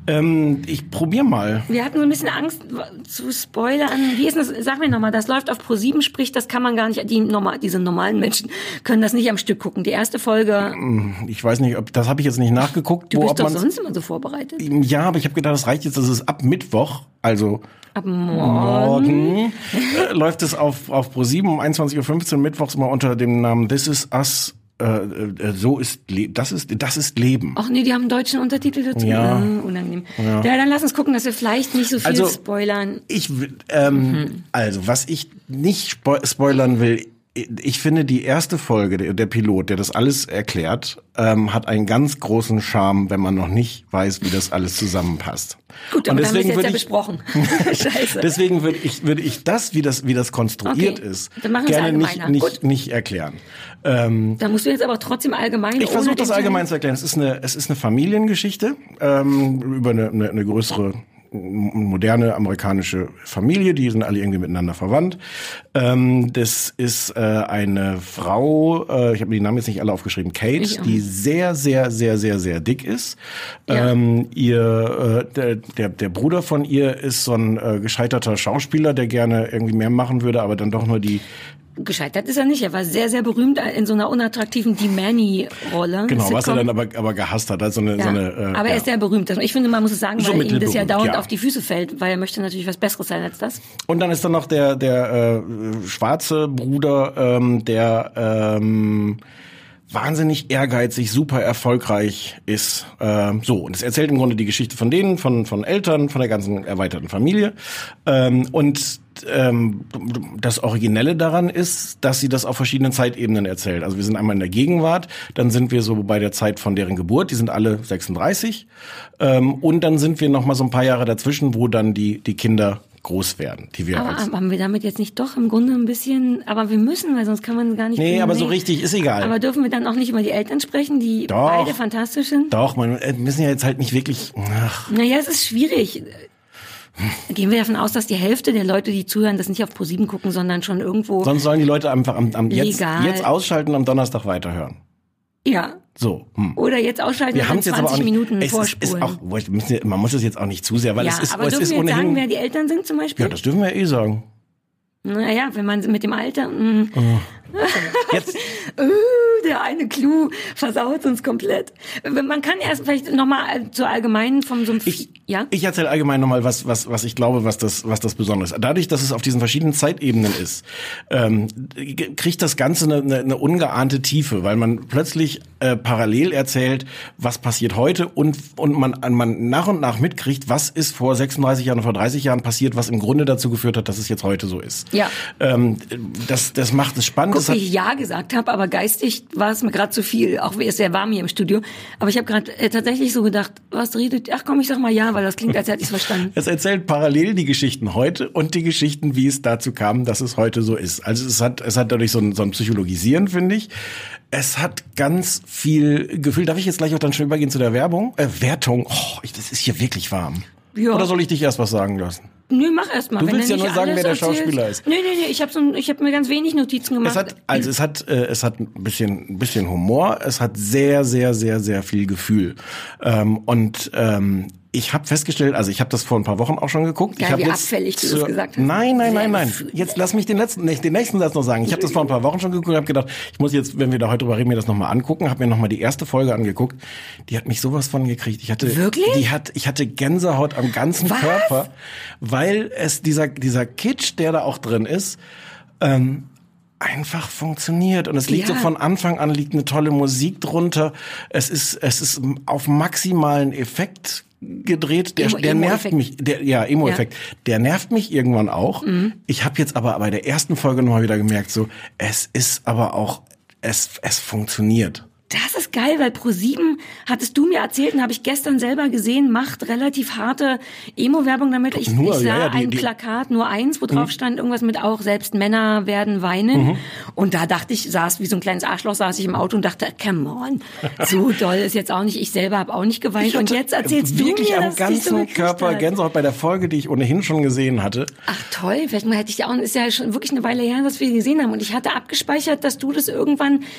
S6: Ähm, ich probier mal.
S7: Wir hatten so ein bisschen Angst zu spoilern. Wie ist das? Sag mir nochmal, das läuft auf ProSieben, sprich, das kann man gar nicht, die normal, diese normalen Menschen können das nicht am Stück gucken. Die erste Folge.
S6: Ich weiß nicht, ob das habe ich jetzt nicht nachgeguckt.
S7: Du
S6: wo,
S7: bist
S6: ob
S7: doch
S6: man's,
S7: sonst immer so vorbereitet.
S6: Ja, aber ich habe gedacht, das reicht jetzt, das ist ab Mittwoch, also
S7: ab morgen,
S6: morgen äh, läuft es auf, auf ProSieben um einundzwanzig Uhr fünfzehn mittwochs mal unter dem Namen This Is Us. Äh, so ist Le- das ist das ist Leben.
S7: Ach nee, die haben einen deutschen Untertitel dazu.
S6: Ja.
S7: Äh, unangenehm.
S6: Ja.
S7: Ja, dann lass uns gucken, dass wir vielleicht nicht so viel
S6: Also,
S7: spoilern.
S6: Ich ähm, mhm. also was ich nicht spo- spoilern will, ich finde die erste Folge, der, der Pilot, der das alles erklärt, ähm, hat einen ganz großen Charme, wenn man noch nicht weiß, wie das alles zusammenpasst.
S7: Gut, aber
S6: und deswegen
S7: haben wir es
S6: ich,
S7: jetzt ja besprochen. Scheiße.
S6: Deswegen würde ich würde ich das, wie das wie das konstruiert
S7: Okay.
S6: ist,
S7: Dann machen wir es
S6: gerne nicht
S7: allgemeiner.
S6: nicht
S7: Gut.
S6: nicht erklären. Ähm,
S7: Da musst du jetzt aber trotzdem allgemein.
S6: Ich versuche
S7: ohne
S6: das
S7: den
S6: allgemein zu erklären. Es ist eine, es ist eine Familiengeschichte ähm, über eine, eine, eine größere, moderne amerikanische Familie. Die sind alle irgendwie miteinander verwandt. Ähm, das ist äh, eine Frau, äh, ich habe die Namen jetzt nicht alle aufgeschrieben, Kate, die sehr, sehr, sehr, sehr, sehr dick ist.
S7: Ja.
S6: Ähm, ihr, äh, der, der, der Bruder von ihr ist so ein äh, gescheiterter Schauspieler, der gerne irgendwie mehr machen würde, aber dann doch nur die
S7: Gescheitert ist er nicht. Er war sehr, sehr berühmt in so einer unattraktiven D-Manny-Rolle.
S6: Genau, was er
S7: Sitcom.
S6: dann aber, aber gehasst hat. Also eine,
S7: Ja.
S6: so eine, äh,
S7: aber er
S6: ja.
S7: ist sehr berühmt. Ich finde, man muss es sagen,
S6: So
S7: weil ihm das ja
S6: mittelberühmt,
S7: dauernd
S6: ja.
S7: auf die Füße fällt, weil er möchte natürlich was Besseres sein als das.
S6: Und dann ist da noch der der äh, schwarze Bruder, ähm, der ähm, wahnsinnig ehrgeizig, super erfolgreich ist. Ähm, so, und es erzählt im Grunde die Geschichte von denen, von von Eltern, von der ganzen erweiterten Familie. Ähm, und ähm, das Originelle daran ist, dass sie das auf verschiedenen Zeitebenen erzählt. Also wir sind einmal in der Gegenwart, dann sind wir so bei der Zeit von deren Geburt, die sind alle sechsunddreißig. Ähm, und dann sind wir noch mal so ein paar Jahre dazwischen, wo dann die die Kinder groß werden, die wir
S7: Aber
S6: als
S7: haben wir damit jetzt nicht doch im Grunde ein bisschen, aber wir müssen, weil sonst kann man gar nicht.
S6: Nee, aber so
S7: nee.
S6: richtig, ist egal.
S7: Aber dürfen wir dann auch nicht über die Eltern sprechen, die
S6: Doch.
S7: beide fantastisch sind?
S6: Doch, man, wir müssen ja jetzt halt nicht wirklich. Ach.
S7: Naja, es ist schwierig. Gehen wir davon aus, dass die Hälfte der Leute, die zuhören, das nicht auf ProSieben gucken, sondern schon irgendwo.
S6: Sonst sollen die Leute einfach am, am jetzt,
S7: Legal.
S6: jetzt ausschalten und am Donnerstag weiterhören.
S7: Ja.
S6: So. Hm.
S7: Oder jetzt ausschalten
S6: Wir
S7: und
S6: haben
S7: dann
S6: es jetzt aber auch
S7: zwanzig
S6: nicht.
S7: Minuten
S6: es ist,
S7: vorspulen.
S6: ist auch, wir müssen, man muss es jetzt auch nicht zu sehr, weil
S7: ja,
S6: es ist,
S7: aber
S6: es
S7: dürfen
S6: ist
S7: wir jetzt
S6: ohnehin.
S7: sagen, wer die Eltern sind zum Beispiel?
S6: Ja, das dürfen wir ja eh sagen.
S7: Naja, wenn man mit dem Alter. Mh.
S6: Jetzt.
S7: uh, der eine Clou versaut uns komplett. Man kann erst vielleicht nochmal zur allgemeinen vom so einem
S6: Ich,
S7: ja?
S6: ich erzähle allgemein nochmal, was, was, was ich glaube, was das, was das Besondere ist. Dadurch, dass es auf diesen verschiedenen Zeitebenen ist, ähm, kriegt das Ganze eine, eine, eine ungeahnte Tiefe, weil man plötzlich äh, parallel erzählt, was passiert heute und, und man, man nach und nach mitkriegt, was ist vor sechsunddreißig Jahren und vor dreißig Jahren passiert, was im Grunde dazu geführt hat, dass es jetzt heute so ist.
S7: Ja.
S6: Ähm, das, das macht es spannend.
S7: Guck,
S6: Das hat,
S7: wie ich Ja gesagt habe, aber geistig war es mir gerade zu viel. Auch wie es sehr warm hier im Studio. Aber ich habe gerade äh, tatsächlich so gedacht, was redet? Ach komm, ich sag mal Ja, weil das klingt, als hätte ich es verstanden.
S6: Es erzählt parallel die Geschichten heute und die Geschichten, wie es dazu kam, dass es heute so ist. Also es hat, es hat dadurch so ein, so ein Psychologisieren, finde ich. Es hat ganz viel Gefühl. Darf ich jetzt gleich auch dann schon übergehen zu der Werbung? Äh, Wertung. Oh, ich, das ist hier wirklich warm.
S7: Ja.
S6: Oder soll ich dich erst was sagen lassen?
S7: Nö, mach erst mal.
S6: Du
S7: Wenn
S6: willst ja
S7: nicht
S6: nur sagen,
S7: alles
S6: wer der
S7: erzählst.
S6: Schauspieler ist.
S7: Nee, nee, nee, ich habe so ein, ich habe mir ganz wenig Notizen gemacht.
S6: Es hat, also es hat, äh, es hat ein bisschen, ein bisschen Humor. Es hat sehr, sehr, sehr, sehr viel Gefühl. Ähm, und ähm, ich habe festgestellt, also ich habe das vor ein paar Wochen auch schon geguckt.
S7: Geil,
S6: ich hab
S7: wie
S6: jetzt
S7: abfällig du das
S6: zur-
S7: gesagt hast.
S6: Nein, nein,
S7: Sehr
S6: nein, nein.
S7: gefühlt.
S6: Jetzt lass mich den letzten, nicht den nächsten Satz noch sagen. Ich habe das vor ein paar Wochen schon geguckt und habe gedacht, ich muss jetzt, wenn wir da heute drüber reden, mir das nochmal angucken. Habe mir nochmal die erste Folge angeguckt. Die hat mich sowas von gekriegt. Ich hatte,
S7: Wirklich?
S6: Die hat, ich hatte Gänsehaut am ganzen
S7: Was?
S6: Körper, weil es dieser dieser Kitsch, der da auch drin ist, ähm, einfach funktioniert und es liegt
S7: Ja.
S6: so von Anfang an liegt eine tolle Musik drunter. Es ist es ist auf maximalen Effekt gedreht. Der,
S7: Emo-
S6: der nervt
S7: Emo-Effekt.
S6: mich. Der ja Emo-Effekt. Der nervt mich irgendwann auch.
S7: Mhm.
S6: Ich habe jetzt aber bei der ersten Folge nochmal wieder gemerkt, so es ist aber auch es es funktioniert.
S7: Das ist geil, weil ProSieben, hattest du mir erzählt, und habe ich gestern selber gesehen, macht relativ harte Emo-Werbung damit. Ich,
S6: Nur,
S7: ich sah
S6: ja, ja, die-
S7: ein
S6: die-
S7: Plakat, nur eins, wo drauf stand irgendwas mit auch, selbst Männer werden weinen.
S6: Mhm.
S7: Und da dachte ich, saß wie so ein kleines Arschloch, saß ich im Auto und dachte, come on, so doll ist jetzt auch nicht. Ich selber habe auch nicht geweint.
S6: Ich
S7: Und
S6: hatte
S7: jetzt erzählst du
S6: wirklich
S7: mir,
S6: am
S7: dass dich so
S6: ganzen
S7: gekriegt
S6: Körper
S7: hat.
S6: Gänsehaut bei der Folge, die ich ohnehin schon gesehen hatte.
S7: Ach toll, vielleicht mal hätte ich ja auch, ist ja schon wirklich eine Weile her, dass wir die gesehen haben. Und ich hatte abgespeichert, dass du das irgendwann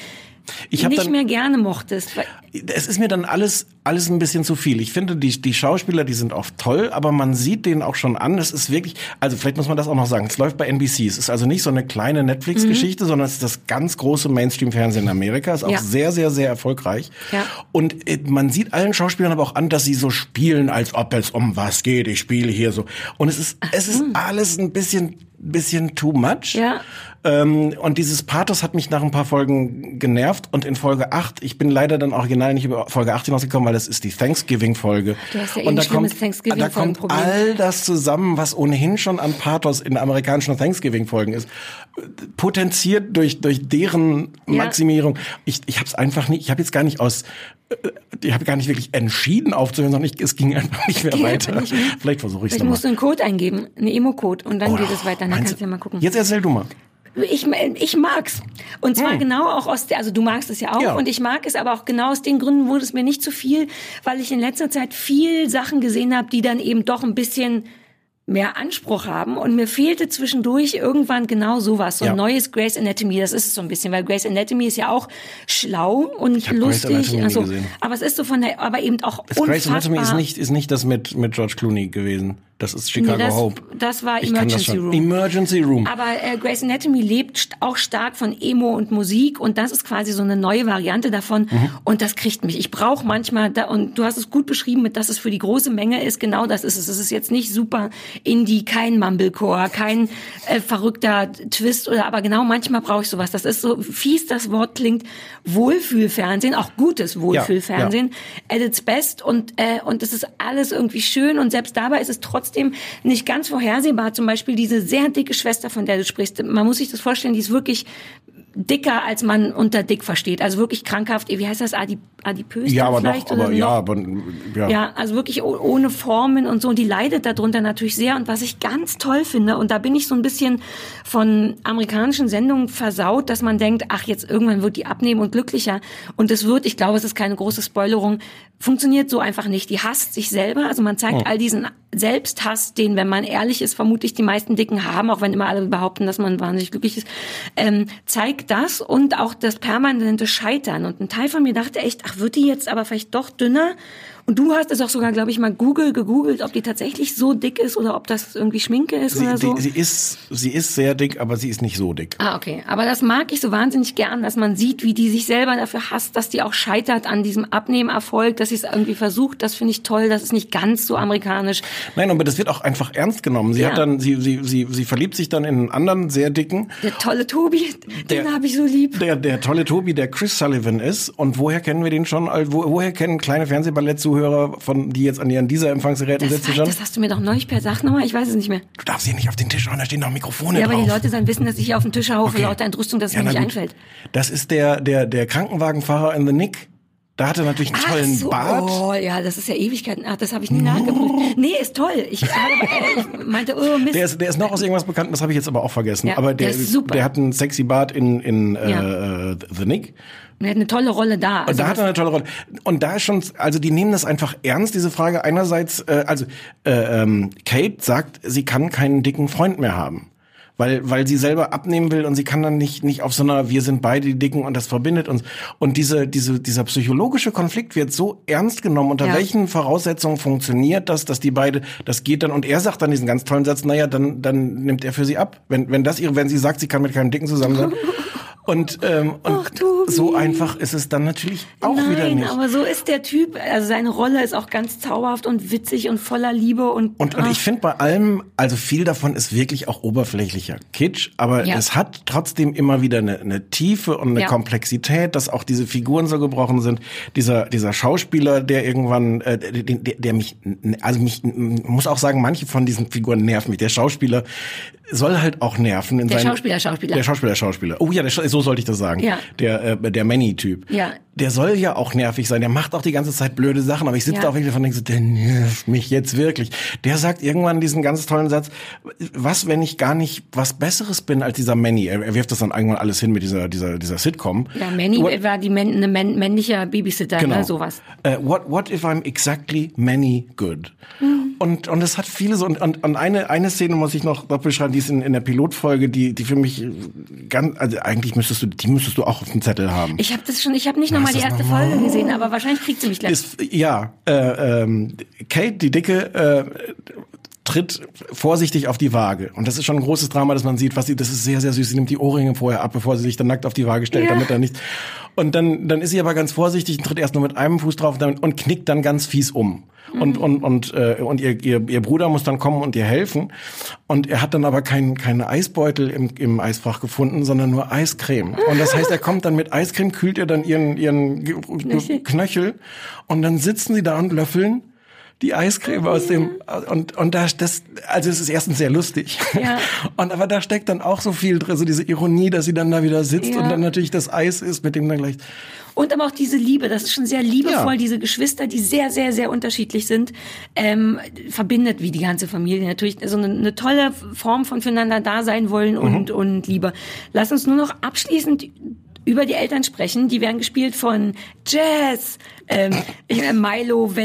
S6: Ich hab
S7: nicht
S6: dann,
S7: mehr gerne mochtest. Weil
S6: es ist mir dann alles alles ein bisschen zu viel. Ich finde, die die Schauspieler, die sind oft toll, aber man sieht denen auch schon an, es ist wirklich, also vielleicht muss man das auch noch sagen, es läuft bei N B C. Es ist also nicht so eine kleine Netflix-Geschichte, mhm. sondern es ist das ganz große Mainstream-Fernsehen in Amerika. Ist auch ja. sehr, sehr, sehr erfolgreich. Ja. Und äh, man sieht allen Schauspielern aber auch an, dass sie so spielen, als ob es um was geht. Ich spiele hier so. Und es ist, Ach, es ist hm. alles ein bisschen bisschen too much. Ja. Ähm, und dieses Pathos hat mich nach ein paar Folgen genervt. Und in Folge acht, ich bin leider dann original nicht über Folge acht hinausgekommen, weil das ist die Thanksgiving-Folge.
S7: Du hast ja eh
S6: und
S7: ein
S6: da
S7: schlimmes
S6: kommt,
S7: Thanksgiving-Folgenproblem.
S6: Da kommt all das zusammen, was ohnehin schon an Pathos in amerikanischen Thanksgiving-Folgen ist, potenziert durch durch deren Maximierung. Ja. Ich ich habe es einfach nicht, ich habe jetzt gar nicht aus ich habe gar nicht wirklich entschieden aufzuhören, sondern ich, es ging einfach nicht mehr weiter. Nicht mehr. Vielleicht versuche ich es nochmal.
S7: Vielleicht musst du einen Code eingeben, einen Emo-Code, und dann oh, geht es weiter. Dann kannst du ja mal gucken.
S6: Jetzt erzähl du mal.
S7: Ich, ich mag's. Und zwar hm. genau auch aus der, also du magst es ja auch, ja. und ich mag es aber auch genau aus den Gründen wurde es mir nicht zu viel, weil ich in letzter Zeit viel Sachen gesehen habe, die dann eben doch ein bisschen mehr Anspruch haben, und mir fehlte zwischendurch irgendwann genau sowas, so ein ja. neues Grey's Anatomy. Das ist es so ein bisschen, weil Grey's Anatomy ist ja auch schlau und ich lustig, also, aber es ist so von der, aber eben auch
S6: das unfassbar. Grey's Anatomy ist nicht ist nicht das mit mit George Clooney gewesen. Das ist Chicago
S7: nee, das,
S6: Hope.
S7: Das war
S6: ich
S7: Emergency
S6: das
S7: Room.
S6: Emergency Room.
S7: Aber äh, Grey's Anatomy lebt st- auch stark von Emo und Musik, und das ist quasi so eine neue Variante davon. Mhm. Und das kriegt mich. Ich brauche manchmal, da, und du hast es gut beschrieben, mit dass es für die große Menge ist. Genau das ist es. Es ist jetzt nicht super Indie, kein Mumblecore, kein äh, verrückter Twist, oder, aber genau manchmal brauche ich sowas. Das ist so fies, das Wort klingt, Wohlfühlfernsehen, auch gutes Wohlfühlfernsehen, ja, ja. at its best, und äh, und es ist alles irgendwie schön, und selbst dabei ist es trotzdem nicht ganz vorhersehbar. Zum Beispiel diese sehr dicke Schwester, von der du sprichst. Man muss sich das vorstellen, die ist wirklich dicker, als man unter dick versteht. Also wirklich krankhaft, wie heißt das, Adip- adipös
S6: ja, aber
S7: vielleicht?
S6: Doch, aber
S7: oder
S6: ja,
S7: noch?
S6: aber ja.
S7: Ja, also wirklich ohne Formen und so. Und die leidet darunter natürlich sehr. Und was ich ganz toll finde, und da bin ich so ein bisschen von amerikanischen Sendungen versaut, dass man denkt, ach, jetzt irgendwann wird die abnehmen und glücklicher. Und es wird, ich glaube, es ist keine große Spoilerung, funktioniert so einfach nicht. Die hasst sich selber. Also man zeigt oh. all diesen Selbsthass, den, wenn man ehrlich ist, vermutlich die meisten Dicken haben, auch wenn immer alle behaupten, dass man wahnsinnig glücklich ist, ähm, zeigt das und auch das permanente Scheitern. Und ein Teil von mir dachte echt, ach, wird die jetzt aber vielleicht doch dünner? Und du hast es auch sogar, glaube ich, mal Google gegoogelt, ob die tatsächlich so dick ist oder ob das irgendwie Schminke ist
S6: sie,
S7: oder so.
S6: Die, sie ist, sie ist sehr dick, aber sie ist nicht so dick.
S7: Ah, okay. Aber das mag ich so wahnsinnig gern, dass man sieht, wie die sich selber dafür hasst, dass die auch scheitert an diesem Abnehmerfolg, dass sie es irgendwie versucht. Das finde ich toll. Das ist nicht ganz so amerikanisch.
S6: Nein, aber das wird auch einfach ernst genommen. Sie ja. hat dann, sie, sie, sie, sie verliebt sich dann in einen anderen sehr dicken.
S7: Der tolle Tobi, den habe ich so lieb.
S6: Der, der tolle Tobi, der Chris Sullivan ist. Und woher kennen wir den schon? Wo, woher kennen kleine Fernsehballett-Zuhörer von, die jetzt an, an dieser Empfangsgeräten
S7: das
S6: sitzen
S7: weiß,
S6: schon?
S7: Das hast du mir doch neulich per Sag nochmal, ich weiß es nicht mehr.
S6: Du darfst hier nicht auf den Tisch hauen, da stehen noch Mikrofone
S7: ja,
S6: drauf.
S7: Ja, aber die Leute dann wissen, dass ich hier auf den Tisch haue, okay. lauter Entrüstung, dass es ja, mir nicht gut. einfällt.
S6: Das ist der, der, der Krankenwagenfahrer in The Nick. Da hat er natürlich einen
S7: Ach
S6: tollen
S7: so.
S6: Bart.
S7: Oh, ja, das ist ja Ewigkeiten. Ach, das habe ich nie nachgeprüft. Nee, ist toll. Ich, ich meinte, oh Mist.
S6: Der ist, der ist noch aus irgendwas bekannt, das habe ich jetzt aber auch vergessen.
S7: Ja,
S6: aber der,
S7: der ist super.
S6: Der hat einen sexy Bart in, in
S7: ja.
S6: äh, The Nick.
S7: Und er hat eine tolle Rolle da.
S6: Also und da hat er eine tolle Rolle. Und da ist schon, also die nehmen das einfach ernst, diese Frage. Einerseits, äh, also äh, ähm, Kate sagt, sie kann keinen dicken Freund mehr haben. Weil, weil sie selber abnehmen will und sie kann dann nicht, nicht auf so einer, wir sind beide die Dicken und das verbindet uns. Und diese, diese, dieser psychologische Konflikt wird so ernst genommen. Unter ja. welchen Voraussetzungen funktioniert das, dass die beide, das geht dann, und er sagt dann diesen ganz tollen Satz, naja, dann, dann nimmt er für sie ab. Wenn, wenn das ihre, wenn sie sagt, sie kann mit keinem Dicken zusammen sein. Und, ähm, und
S7: Ach,
S6: so einfach ist es dann natürlich auch
S7: Nein,
S6: wieder nicht.
S7: Nein, aber so ist der Typ. Also seine Rolle ist auch ganz zauberhaft und witzig und voller Liebe. Und,
S6: und, und ich finde bei allem, also viel davon ist wirklich auch oberflächlicher Kitsch, aber ja. es hat trotzdem immer wieder eine, eine Tiefe und eine ja. Komplexität, dass auch diese Figuren so gebrochen sind. Dieser, dieser Schauspieler, der irgendwann, äh, der, der mich, also mich, muss auch sagen, manche von diesen Figuren nerven mich. Der Schauspieler soll halt auch nerven. In
S7: der
S6: seinen,
S7: Schauspieler, Schauspieler.
S6: Der Schauspieler, Schauspieler. Oh ja, der, so sollte ich das sagen.
S7: Ja.
S6: Der, äh, der Manny-Typ.
S7: Ja.
S6: Der soll ja auch nervig sein. Der macht auch die ganze Zeit blöde Sachen. Aber ich sitze
S7: ja.
S6: da auch wirklich davon und denke so, der nervt mich jetzt wirklich. Der sagt irgendwann diesen ganz tollen Satz, was, wenn ich gar nicht was Besseres bin als dieser Manny? Er, er wirft das dann irgendwann alles hin mit dieser, dieser, dieser Sitcom.
S7: Ja, Manny what, war die män, eine män, männlicher Babysitter,
S6: genau.
S7: ne, sowas.
S6: Uh, what, what if I'm exactly Manny good? Mhm. und und es hat viele so und, und, und eine eine Szene muss ich noch beschreiben, die ist in, in der Pilotfolge, die die für mich ganz, also eigentlich müsstest du die müsstest du auch auf dem Zettel haben.
S7: Ich habe das schon, ich habe nicht nochmal die erste
S6: noch
S7: Folge gesehen, aber wahrscheinlich kriegt sie mich gleich.
S6: Ist, ja, äh, ähm, Kate, die Dicke, äh, tritt vorsichtig auf die Waage. Und das ist schon ein großes Drama, dass man sieht, was sie, das ist sehr, sehr süß. Sie nimmt die Ohrringe vorher ab, bevor sie sich dann nackt auf die Waage stellt, ja. damit er nicht. Und dann, dann ist sie aber ganz vorsichtig und tritt erst nur mit einem Fuß drauf und knickt dann ganz fies um. Mhm. Und, und, und, äh, und ihr, ihr, ihr Bruder muss dann kommen und ihr helfen. Und er hat dann aber keinen, keine Eisbeutel im, im Eisfach gefunden, sondern nur Eiscreme. Und das heißt, er kommt dann mit Eiscreme, kühlt ihr dann ihren, ihren Knöchel. Knöchel. Und dann sitzen sie da und löffeln die Eiscreme aus dem und und da das also es ist erstens sehr lustig
S7: ja.
S6: und aber da steckt dann auch so viel drin, so diese Ironie, dass sie dann da wieder sitzt ja. und dann natürlich das Eis ist, mit dem dann gleich
S7: und aber auch diese Liebe, das ist schon sehr liebevoll,
S6: ja.
S7: diese Geschwister, die sehr sehr sehr unterschiedlich sind, ähm, verbindet wie die ganze Familie natürlich so eine, eine tolle Form von füreinander da sein wollen und mhm. und Liebe. Lass uns nur noch abschließend über die Eltern sprechen. Die werden gespielt von Jazz, ähm, Milo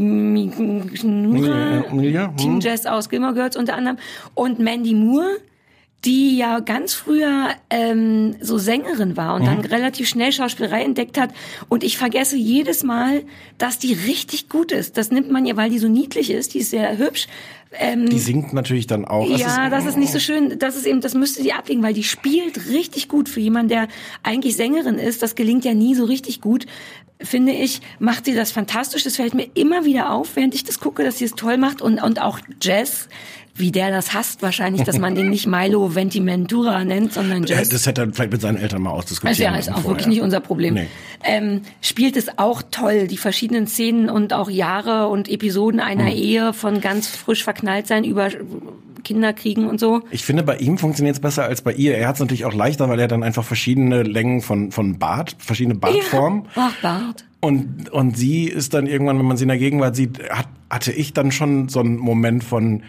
S7: Ventimiglia,
S6: ja,
S7: Team Jazz aus Gilmore Girls unter anderem, und Mandy Moore, die ja ganz früher ähm, so Sängerin war und mhm. dann relativ schnell Schauspielerei entdeckt hat. Und ich vergesse jedes Mal, dass die richtig gut ist. Das nimmt man ihr, weil die so niedlich ist. Die ist sehr hübsch. Ähm,
S6: die singt natürlich dann auch.
S7: Das ja, ist, das ist nicht so schön. Das ist eben, das müsste sie ablegen, weil die spielt richtig gut für jemanden, der eigentlich Sängerin ist. Das gelingt ja nie so richtig gut. Finde ich, macht sie das fantastisch. Das fällt mir immer wieder auf, während ich das gucke, dass sie es toll macht. Und, und auch Jazz, wie der das hasst wahrscheinlich, dass man den nicht Milo Ventimiglia nennt, sondern Jazz.
S6: Das hätte er vielleicht mit seinen Eltern mal ausdiskutiert.
S7: Also ja, ist auch vorher. Wirklich nicht unser Problem. Nee. Ähm, spielt es auch toll, die verschiedenen Szenen und auch Jahre und Episoden einer hm. Ehe, von ganz frisch verknallt sein über Kinder kriegen und so.
S6: Ich finde, bei ihm funktioniert es besser als bei ihr. Er hat es natürlich auch leichter, weil er dann einfach verschiedene Längen von von Bart, verschiedene Bartformen.
S7: Ja. Ach, Bart.
S6: Und und sie ist dann irgendwann, wenn man sie in der Gegenwart sieht, hat, hatte ich dann schon so einen Moment von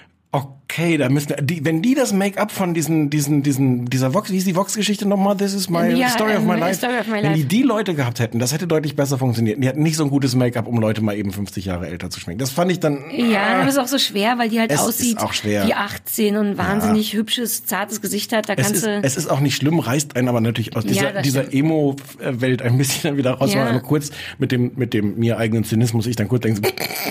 S6: okay, da müssen die, wenn die das Make-up von diesen, diesen, diesen, dieser Vox, wie ist die Vox-Geschichte nochmal? This is my
S7: ja,
S6: story, of my,
S7: uh, story of my life.
S6: Wenn die die Leute gehabt hätten, das hätte deutlich besser funktioniert. Die hatten nicht so ein gutes Make-up, um Leute mal eben fünfzig Jahre älter zu schminken. Das fand ich dann.
S7: Ja, das ist auch so schwer, weil die halt
S6: es
S7: aussieht
S6: ist auch schwer.
S7: wie achtzehn und wahnsinnig ja. hübsches, zartes Gesicht hat. Da
S6: es,
S7: kannst
S6: ist,
S7: du
S6: es ist auch nicht schlimm, reißt einen aber natürlich aus dieser,
S7: ja,
S6: dieser Emo-Welt ein bisschen dann wieder raus. Ja. Kurz mit dem, mit dem mir eigenen Zynismus, ich dann kurz denke,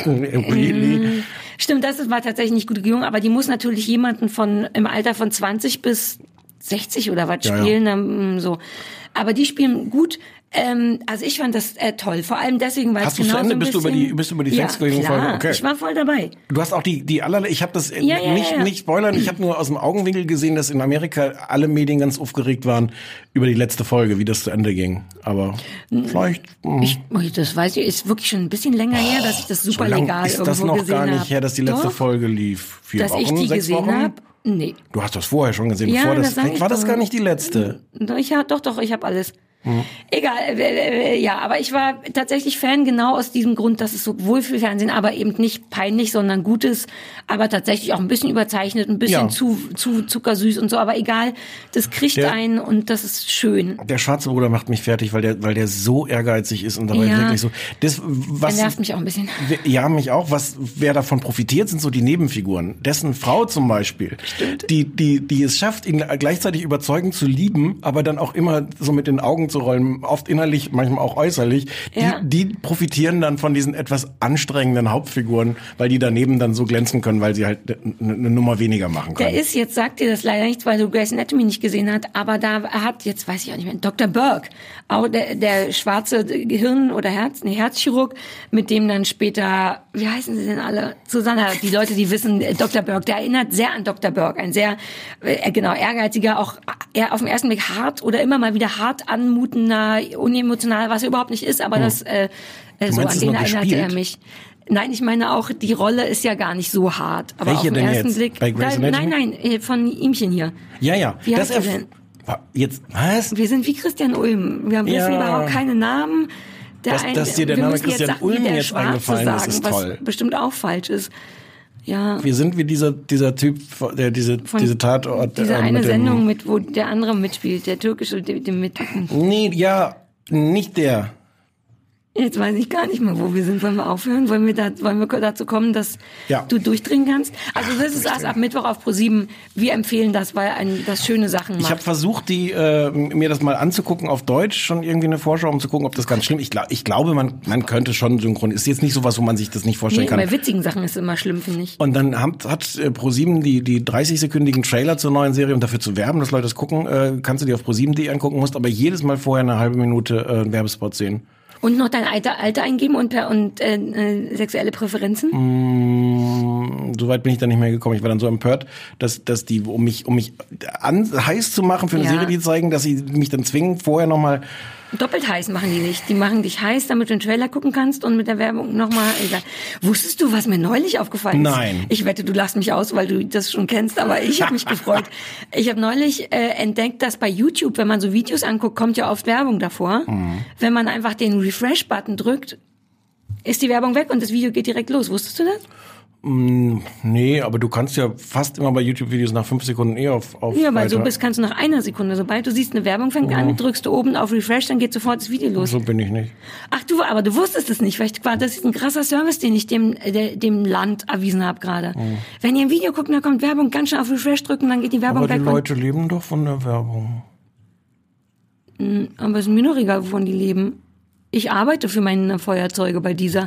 S6: really?
S7: Stimmt, das war tatsächlich nicht gut gelungen, aber die muss natürlich jemanden von im Alter von zwanzig bis sechzig oder was
S6: ja,
S7: spielen,
S6: ja.
S7: Dann, so. Aber die spielen gut. Ähm, also ich fand das äh, toll, vor allem deswegen, weil es genau
S6: Ende?
S7: so ein
S6: bist
S7: bisschen...
S6: Du über die, bist du über die Thanksgiving-Folge?
S7: Ja,
S6: okay.
S7: Ich war voll dabei.
S6: Du hast auch die, die allerlei, ich habe das äh,
S7: ja, ja,
S6: nicht,
S7: ja, ja.
S6: nicht spoilern, ich habe nur aus dem Augenwinkel gesehen, dass in Amerika alle Medien ganz aufgeregt waren über die letzte Folge, wie das zu Ende ging. Aber vielleicht...
S7: Ich, das weiß ich, ist wirklich schon ein bisschen länger her, dass ich das super
S6: so
S7: legal
S6: ist
S7: irgendwo
S6: das noch
S7: gesehen
S6: gar nicht
S7: hab.
S6: her, dass die letzte
S7: Doch,
S6: Folge lief? Vier
S7: dass
S6: Wochen,
S7: ich die
S6: sechs
S7: gesehen
S6: Wochen?
S7: habe? Nee.
S6: Du hast das vorher schon gesehen,
S7: Ja,
S6: bevor das...
S7: das sag ich
S6: War das
S7: doch.
S6: gar nicht die letzte?
S7: Ich, ja, doch, doch, ich habe alles. Hm. Egal, äh, äh, ja, aber ich war tatsächlich Fan genau aus diesem Grund, dass es so Wohlfühlfernsehen, aber eben nicht peinlich, sondern gutes, aber tatsächlich auch ein bisschen überzeichnet, ein bisschen ja. zu zu zuckersüß und so, aber egal, das kriegt der, einen und das ist schön.
S6: Der schwarze Bruder macht mich fertig, weil der weil der so ehrgeizig ist und dabei
S7: ja.
S6: wirklich so. Das was
S7: der nervt mich auch ein bisschen.
S6: Ja, mich auch. Was wer davon profitiert, sind so die Nebenfiguren. Dessen Frau zum Beispiel,
S7: Stimmt.
S6: die die die es schafft, ihn gleichzeitig überzeugend zu lieben, aber dann auch immer so mit den Augen zu rollen, oft innerlich, manchmal auch äußerlich,
S7: ja.
S6: die, die profitieren dann von diesen etwas anstrengenden Hauptfiguren, weil die daneben dann so glänzen können, weil sie halt eine, eine Nummer weniger machen können.
S7: Der ist, jetzt sagt dir das leider nichts, weil du Grey's Anatomy nicht gesehen hast, aber da hat, jetzt weiß ich auch nicht mehr, Doktor Burke, auch der, der schwarze Gehirn- oder Herz, nee, Herzchirurg, mit dem dann später, wie heißen sie denn alle? Susanna, die Leute, die wissen, Doktor Burke, der erinnert sehr an Doktor Burke, ein sehr, äh, genau, ehrgeiziger, auch eher auf den ersten Blick hart oder immer mal wieder hart anmutender, unemotional, was er überhaupt nicht ist, aber hm. das äh, so an den erinnerte er mich. Nein, ich meine auch, die Rolle ist ja gar nicht so hart. Aber
S6: Welche
S7: auf den
S6: denn
S7: ersten
S6: jetzt?
S7: Blick.
S6: Bei Grey's
S7: da,
S6: Anatomy?
S7: nein, nein, von ihmchen hier.
S6: Ja, ja.
S7: Wie
S6: das
S7: heißt er denn?
S6: Jetzt, was?
S7: Wir sind wie Christian Ulm. Wir wissen
S6: Ja.
S7: überhaupt keine Namen. Der
S6: Dass-
S7: ein,
S6: dass dir der
S7: wir
S6: Name
S7: müssen
S6: Christian
S7: jetzt Sachen
S6: Ulm
S7: wie der
S6: jetzt
S7: Schwarze
S6: eingefallen
S7: sagen,
S6: ist, ist
S7: was
S6: toll.
S7: bestimmt auch falsch ist. Ja.
S6: Wir sind wie dieser dieser Typ, der diese
S7: Von
S6: diese Tatort.
S7: Diese
S6: äh,
S7: eine
S6: mit dem,
S7: Sendung, mit wo der andere mitspielt, der türkische, der, der mit.
S6: Nee, ja, nicht der.
S7: Jetzt weiß ich gar nicht mehr, wo wir sind. Wollen wir aufhören? Wollen wir, da, wollen wir dazu kommen, dass
S6: ja.
S7: du durchdringen kannst? Also das ist erst ab Mittwoch auf ProSieben. Wir empfehlen das, weil ein, das schöne Sachen macht.
S6: Ich habe versucht, die äh, mir das mal anzugucken auf Deutsch, schon irgendwie eine Vorschau, um zu gucken, ob das ganz schlimm ist. Ich, glaub, ich glaube, man, man könnte schon synchron. Ist jetzt nicht sowas, wo man sich das nicht vorstellen
S7: nee,
S6: kann.
S7: Bei witzigen Sachen ist es immer schlimm, finde ich.
S6: Und dann hat, hat äh, ProSieben die, die dreißig-sekündigen Trailer zur neuen Serie, um dafür zu werben, dass Leute das gucken, äh, kannst du dir auf ProSieben punkt de angucken, musst aber jedes Mal vorher eine halbe Minute äh, einen Werbespot sehen.
S7: Und noch dein Alter, Alter eingeben und, per, und äh, äh, sexuelle Präferenzen?
S6: Mm, so weit bin ich da nicht mehr gekommen. Ich war dann so empört, dass, dass die, um mich, um mich an, heiß zu machen für eine
S7: ja.
S6: Serie, die zeigen, dass sie mich dann zwingen, vorher nochmal...
S7: Doppelt heiß machen die nicht. Die machen dich heiß, damit du den Trailer gucken kannst und mit der Werbung nochmal. Wusstest du, was mir neulich aufgefallen ist?
S6: Nein.
S7: Ich wette, du lachst mich aus, weil du das schon kennst, aber ich habe mich gefreut. Ich habe neulich äh, entdeckt, dass bei YouTube, wenn man so Videos anguckt, kommt ja oft Werbung davor. Mhm. Wenn man einfach den Refresh-Button drückt, ist die Werbung weg und das Video geht direkt los. Wusstest du das?
S6: Mm, nee, aber du kannst ja fast immer bei YouTube-Videos nach fünf Sekunden eh auf, auf
S7: Ja, weil
S6: weiter.
S7: so bist kannst du nach einer Sekunde. Sobald du siehst, eine Werbung fängt mhm. an, drückst du oben auf Refresh, dann geht sofort das Video los.
S6: So bin ich nicht.
S7: Ach du, aber du wusstest es nicht. Vielleicht war das ein krasser Service, den ich dem de, dem Land erwiesen habe gerade. Mhm. Wenn ihr ein Video guckt, da kommt Werbung, ganz schnell auf Refresh drücken, dann geht die Werbung
S6: aber
S7: weg.
S6: Aber die Leute leben doch von der Werbung.
S7: Und, aber es ist mir nur egal, wovon die leben. Ich arbeite für meine Feuerzeuge bei dieser.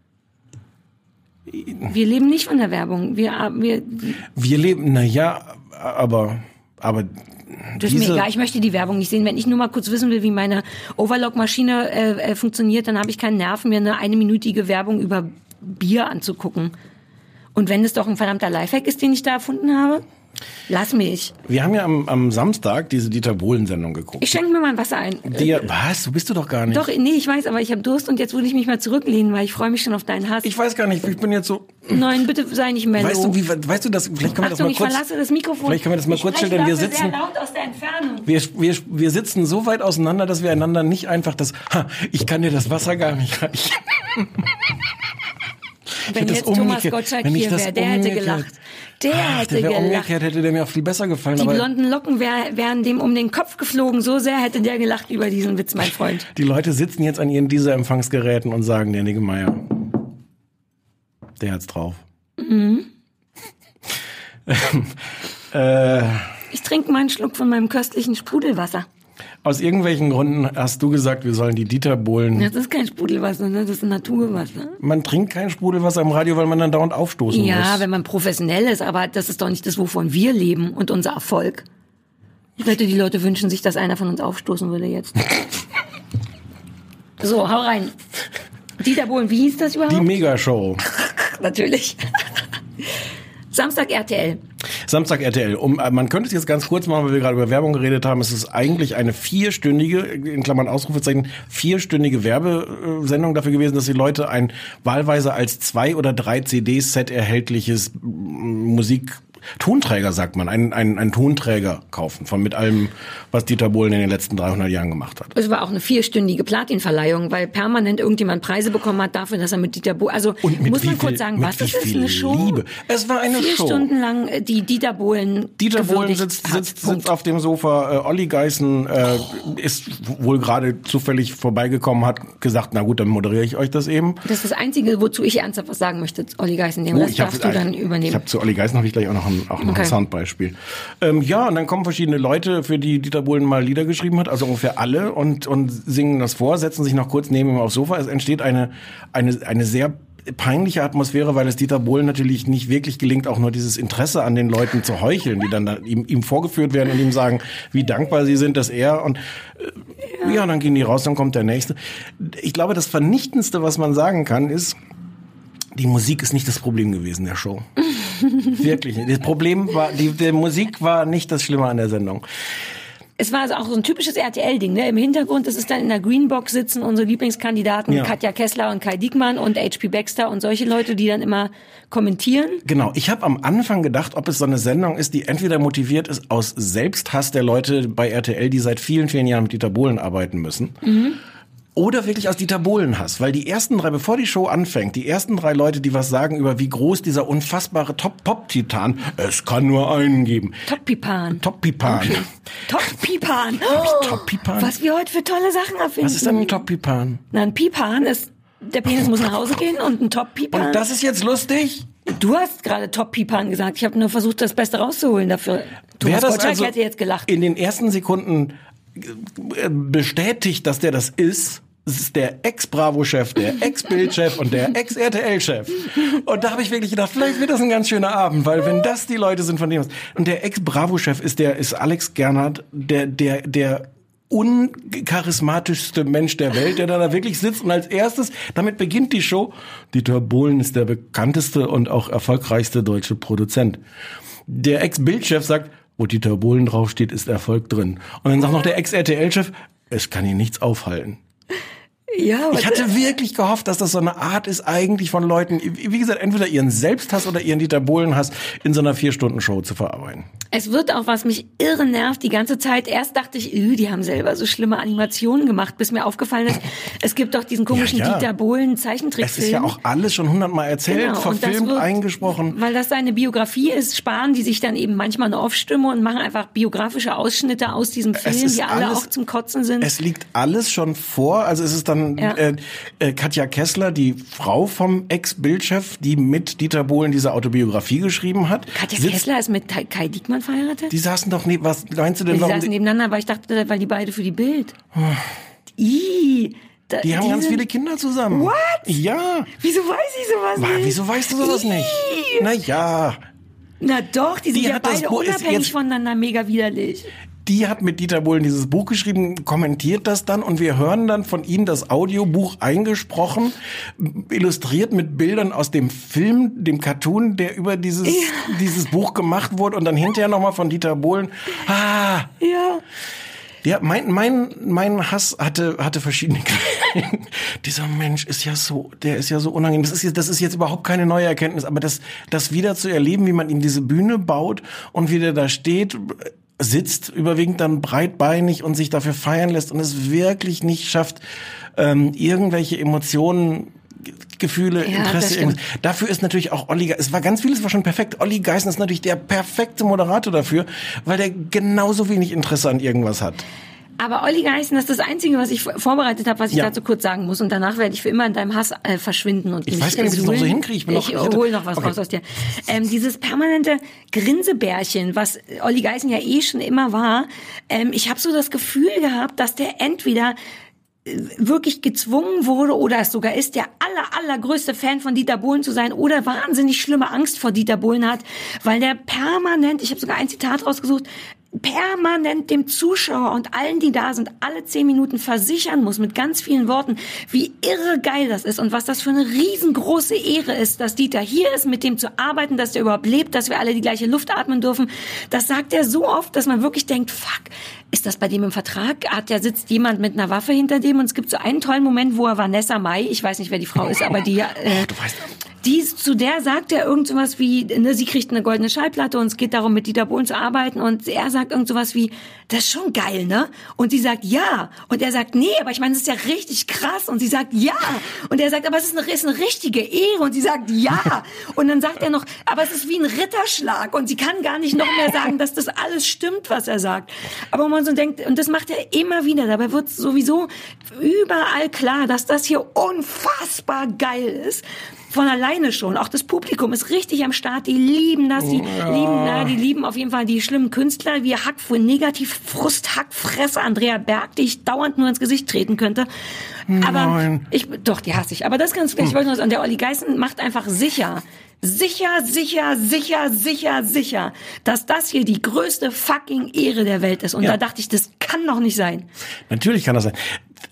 S7: Wir leben nicht von der Werbung. Wir, wir,
S6: wir leben, na ja, aber, aber.
S7: Das ist mir egal, ich möchte die Werbung nicht sehen. Wenn ich nur mal kurz wissen will, wie meine Overlock-Maschine äh, äh, funktioniert, dann habe ich keinen Nerv, mir eine einminütige Werbung über Bier anzugucken. Und wenn es doch ein verdammter Lifehack ist, den ich da erfunden habe, lass mich.
S6: Wir haben ja am, am Samstag diese Dieter Bohlen-Sendung geguckt.
S7: Ich schenke mir mal ein Wasser ein.
S6: Die, was? Du bist du doch gar nicht.
S7: Doch, nee, ich weiß, aber ich habe Durst und jetzt würde ich mich mal zurücklehnen, weil ich freue mich schon auf deinen Hass.
S6: Ich weiß gar nicht, ich bin jetzt so...
S7: Nein, bitte sei nicht mellow.
S6: Weißt du, wie, weißt du das, vielleicht können wir
S7: Achtung,
S6: das mal kurz...
S7: ich verlasse das Mikrofon.
S6: Vielleicht können wir das mal
S7: ich
S6: kurz stellen, denn wir sitzen...
S7: sehr laut aus der Entfernung.
S6: Wir, wir, wir sitzen so weit auseinander, dass wir einander nicht einfach das... Ha, ich kann dir das Wasser gar nicht reichen.
S7: Wenn jetzt Thomas Gottschalk hier wäre, der hätte gelacht. Der
S6: Ach,
S7: hätte
S6: der
S7: gelacht.
S6: Umgekehrt hätte der mir auch viel besser gefallen.
S7: Die
S6: aber
S7: blonden Locken wär, wären dem um den Kopf geflogen. So sehr hätte der gelacht über diesen Witz, mein Freund.
S6: Die Leute sitzen jetzt an ihren Dieser-Empfangsgeräten und sagen, der Niggemeier, der hat's drauf.
S7: Mhm.
S6: äh,
S7: ich trinke mal einen Schluck von meinem köstlichen Sprudelwasser.
S6: Aus irgendwelchen Gründen hast du gesagt, wir sollen die Dieter Bohlen...
S7: Das ist kein Sprudelwasser, ne? Das ist Naturwasser.
S6: Man trinkt kein Sprudelwasser im Radio, weil man dann dauernd aufstoßen
S7: ja,
S6: muss.
S7: Ja, wenn man professionell ist, aber das ist doch nicht das, wovon wir leben und unser Erfolg. Ich wette, die Leute wünschen sich, dass einer von uns aufstoßen würde jetzt. So, hau rein. Dieter Bohlen, wie hieß das überhaupt?
S6: Die Megashow.
S7: Natürlich. Samstag R T L.
S6: Samstag R T L. Um, man könnte es jetzt ganz kurz machen, weil wir gerade über Werbung geredet haben. Es ist eigentlich eine vierstündige, in Klammern Ausrufezeichen, vierstündige Werbesendung dafür gewesen, dass die Leute ein wahlweise als zwei- oder drei C D-Set erhältliches Musik Tonträger, sagt man, einen, einen, einen Tonträger kaufen, von mit allem, was Dieter Bohlen in den letzten dreihundert Jahren gemacht hat.
S7: Es war auch eine vierstündige Platinverleihung, weil permanent irgendjemand Preise bekommen hat dafür, dass er mit Dieter Bohlen, also muss man kurz sagen, was ist das, eine Show?
S6: Liebe. Es war eine
S7: Vier
S6: Show.
S7: Stunden lang die Dieter Bohlen
S6: Dieter Bohlen sitzt, sitzt, sitzt auf dem Sofa, äh, Olli Geißen äh, ist wohl gerade zufällig vorbeigekommen, hat gesagt, na gut, dann moderiere ich euch das eben.
S7: Das ist das Einzige, wozu ich ernsthaft was sagen möchte, Olli Geißen, den
S6: oh,
S7: Rest darfst
S6: hab,
S7: du dann übernehmen.
S6: Ich habe zu Olli Geißen habe ich gleich auch noch ein, auch noch okay. ein Soundbeispiel. Ähm, ja, und dann kommen verschiedene Leute, für die Dieter Bohlen mal Lieder geschrieben hat, also ungefähr alle, und und singen das vor, setzen sich noch kurz neben ihm aufs Sofa. Es entsteht eine eine eine sehr peinliche Atmosphäre, weil es Dieter Bohlen natürlich nicht wirklich gelingt, auch nur dieses Interesse an den Leuten zu heucheln, die dann da ihm, ihm vorgeführt werden und ihm sagen, wie dankbar sie sind, dass er und äh, ja. ja, dann gehen die raus, dann kommt der Nächste. Ich glaube, das Vernichtendste, was man sagen kann, ist, die Musik ist nicht das Problem gewesen der Show. Wirklich. Das Problem war, die, die Musik war nicht das Schlimme an der Sendung.
S7: Es war also auch so ein typisches R T L-Ding, ne? Im Hintergrund, das ist dann in der Greenbox sitzen unsere Lieblingskandidaten, ja. Katja Kessler und Kai Diekmann und H P Baxter und solche Leute, die dann immer kommentieren.
S6: Genau. Ich habe am Anfang gedacht, ob es so eine Sendung ist, die entweder motiviert ist aus Selbsthass der Leute bei R T L, die seit vielen, vielen Jahren mit Dieter Bohlen arbeiten müssen. Mhm. Oder wirklich aus Dieter Bohlen-Hass, weil die ersten drei, bevor die Show anfängt, die ersten drei Leute, die was sagen über wie groß dieser unfassbare Top-Pop-Titan, es kann nur einen geben.
S7: Top-Pipan.
S6: Top-Pipan.
S7: Okay. Top-Pipan.
S6: Oh, Top-Pipan.
S7: Was wir heute für tolle Sachen erfinden.
S6: Was ist denn ein Top-Pipan?
S7: Na, ein Pipan ist, der Penis muss nach Hause gehen und ein Top-Pipan.
S6: Und das ist jetzt lustig?
S7: Du hast gerade Top-Pipan gesagt. Ich habe nur versucht, das Beste rauszuholen dafür. Thomas
S6: das
S7: Gottschalk
S6: also
S7: hätte jetzt gelacht.
S6: In den ersten Sekunden bestätigt, dass der das ist, es ist der Ex-Bravo-Chef, der Ex-Bild-Chef und der Ex-R T L-Chef. Und da habe ich wirklich gedacht, vielleicht wird das ein ganz schöner Abend, weil wenn das die Leute sind, von dem was... Und der Ex-Bravo-Chef ist der ist Alex Gernhardt, der der der uncharismatischste Mensch der Welt, der da wirklich sitzt und als erstes, damit beginnt die Show, Dieter Bohlen ist der bekannteste und auch erfolgreichste deutsche Produzent. Der Ex-Bild-Chef sagt, wo Dieter Bohlen draufsteht, ist Erfolg drin. Und dann sagt noch der Ex-R T L-Chef, es kann ihn nichts aufhalten.
S7: Ja,
S6: ich hatte wirklich gehofft, dass das so eine Art ist eigentlich von Leuten, wie gesagt, entweder ihren Selbsthass oder ihren Dieter Bohlen-Hass in so einer Vier-Stunden-Show zu verarbeiten.
S7: Es wird auch, was mich irre nervt, die ganze Zeit. Erst dachte ich, öh, die haben selber so schlimme Animationen gemacht, bis mir aufgefallen ist, es gibt doch diesen komischen ja, ja. Dieter Bohlen Zeichentrickfilm.
S6: Es ist ja auch alles schon hundertmal erzählt, genau, verfilmt, wird, eingesprochen.
S7: Weil das seine Biografie ist, sparen die sich dann eben manchmal eine Off-Stimme und machen einfach biografische Ausschnitte aus diesem Film, die alle alles, auch zum Kotzen sind.
S6: Es liegt alles schon vor, also es ist dann ja. äh, äh, Katja Kessler, die Frau vom Ex-Bildchef, die mit Dieter Bohlen diese Autobiografie geschrieben hat.
S7: Katja
S6: sitzt,
S7: Kessler ist mit Kai Diekmann verheiratet?
S6: Die saßen doch nie, was meinst du denn?
S7: Die
S6: warum
S7: saßen
S6: die
S7: nebeneinander, aber ich dachte, weil die beide für die Bild. Oh. Ih, da,
S6: die haben ganz viele Kinder zusammen.
S7: What?
S6: Ja.
S7: Wieso weiß ich sowas
S6: War,
S7: nicht?
S6: Wieso weißt du sowas
S7: Ih.
S6: nicht? Na ja.
S7: Na doch, die sind
S6: die
S7: ja beide unabhängig voneinander, mega widerlich.
S6: Die hat mit Dieter Bohlen dieses Buch geschrieben, kommentiert das dann und wir hören dann von ihnen das Audiobuch eingesprochen, illustriert mit Bildern aus dem Film, dem Cartoon, der über dieses ja. dieses Buch gemacht wurde und dann hinterher nochmal von Dieter Bohlen. Ah.
S7: Ja.
S6: Ja, mein, mein, mein Hass hatte, hatte verschiedene Quellen. Dieser Mensch ist ja so, der ist ja so unangenehm. Das ist jetzt, das ist jetzt überhaupt keine neue Erkenntnis, aber das, das wieder zu erleben, wie man ihm diese Bühne baut und wie der da steht, sitzt, überwiegend dann breitbeinig und sich dafür feiern lässt und es wirklich nicht schafft, ähm, irgendwelche Emotionen, Gefühle,
S7: ja,
S6: Interesse. Dafür ist natürlich auch Olli Geißen, es war ganz vieles war schon perfekt. Olli Geißen ist natürlich der perfekte Moderator dafür, weil der genauso wenig Interesse an irgendwas hat.
S7: Aber Olli Geißen, das ist das Einzige, was ich vorbereitet habe, was ich
S6: ja.
S7: dazu kurz sagen muss. Und danach werde ich für immer in deinem Hass äh, verschwinden. Und
S6: ich
S7: mich
S6: weiß gar nicht, wie ich das noch so hinkriege.
S7: Ich, ich, ich hole noch was okay. raus aus dir. Ähm, dieses permanente Grinsebärchen, was Olli Geißen ja eh schon immer war. Ähm, ich habe so das Gefühl gehabt, dass der entweder wirklich gezwungen wurde oder es sogar ist, der aller, allergrößte Fan von Dieter Bohlen zu sein oder wahnsinnig schlimme Angst vor Dieter Bohlen hat, weil der permanent, ich habe sogar ein Zitat rausgesucht, permanent dem Zuschauer und allen, die da sind, alle zehn Minuten versichern muss mit ganz vielen Worten, wie irre geil das ist und was das für eine riesengroße Ehre ist, dass Dieter hier ist, mit dem zu arbeiten, dass der überhaupt lebt, dass wir alle die gleiche Luft atmen dürfen. Das sagt er so oft, dass man wirklich denkt, fuck, ist das bei dem im Vertrag? Hat der sitzt jemand mit einer Waffe hinter dem und es gibt so einen tollen Moment, wo er Vanessa Mai, ich weiß nicht, wer die Frau ist, aber die, äh,
S6: du weißt,
S7: die zu der sagt er irgend sowas wie, ne, sie kriegt eine goldene Schallplatte und es geht darum, mit Dieter Bohlen zu arbeiten und er sagt irgend sowas wie, das ist schon geil, ne? Und sie sagt, ja. Und er sagt, nee, aber ich meine, das ist ja richtig krass. Und sie sagt, ja. Und er sagt, aber es ist eine, ist eine richtige Ehre. Und sie sagt, ja. Und dann sagt er noch, aber es ist wie ein Ritterschlag. Und sie kann gar nicht noch mehr sagen, dass das alles stimmt, was er sagt. Aber man so denkt, und das macht er immer wieder. Dabei wird sowieso überall klar, dass das hier unfassbar geil ist. Von alleine schon. Auch das Publikum ist richtig am Start. Die lieben das. Die ja. lieben, na, die lieben auf jeden Fall die schlimmen Künstler wie Hack, negativ Frust, Hackfresse, Andrea Berg, die ich dauernd nur ins Gesicht treten könnte. Aber
S6: Nein.
S7: ich, doch, die hasse ich. Aber das ganz gleich, ich wollte nur sagen, der Olli Geißen macht einfach sicher, sicher, sicher, sicher, sicher, sicher, dass das hier die größte fucking Ehre der Welt ist. Und ja. da dachte ich, das kann doch nicht sein.
S6: Natürlich kann das sein.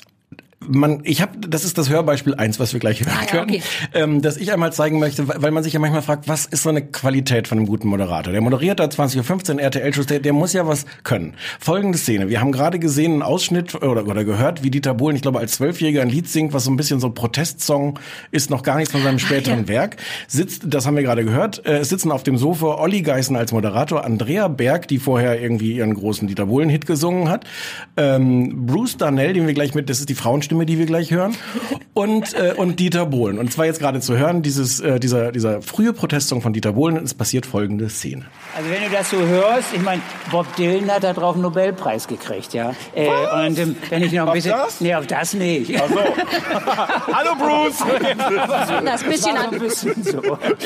S6: Man, ich habe, das ist das Hörbeispiel eins, was wir gleich hören
S7: ah, ja,
S6: können,
S7: okay.
S6: ähm, dass ich einmal zeigen möchte, weil man sich ja manchmal fragt, was ist so eine Qualität von einem guten Moderator? Der moderiert da zwanzig Uhr fünfzehn R T L-Shows, der, der muss ja was können. Folgende Szene, wir haben gerade gesehen, einen Ausschnitt oder, oder gehört, wie Dieter Bohlen, ich glaube als Zwölfjähriger ein Lied singt, was so ein bisschen so ein Protestsong ist, noch gar nichts von seinem späteren ah, ja. Werk. Sitzt, das haben wir gerade gehört, äh, sitzen auf dem Sofa Olli Geißen als Moderator, Andrea Berg, die vorher irgendwie ihren großen Dieter Bohlen-Hit gesungen hat, ähm, Bruce Darnell, den wir gleich mit, das ist die Frauenstimme Stimme, die wir gleich hören, und äh, und Dieter Bohlen. Und zwar jetzt gerade zu hören, dieses äh, dieser dieser frühe Protestsong von Dieter Bohlen. Es passiert folgende Szene.
S2: Also wenn du das so hörst, ich meine, Bob Dylan hat da drauf einen Nobelpreis gekriegt, ja. Äh, und ähm, wenn ich noch ein
S5: Auf
S2: bisschen,
S5: das?
S2: nee, auf das nicht.
S5: Ach so. Hallo Bruce.
S7: Das bisschen
S2: War
S7: an.
S2: ein bisschen so.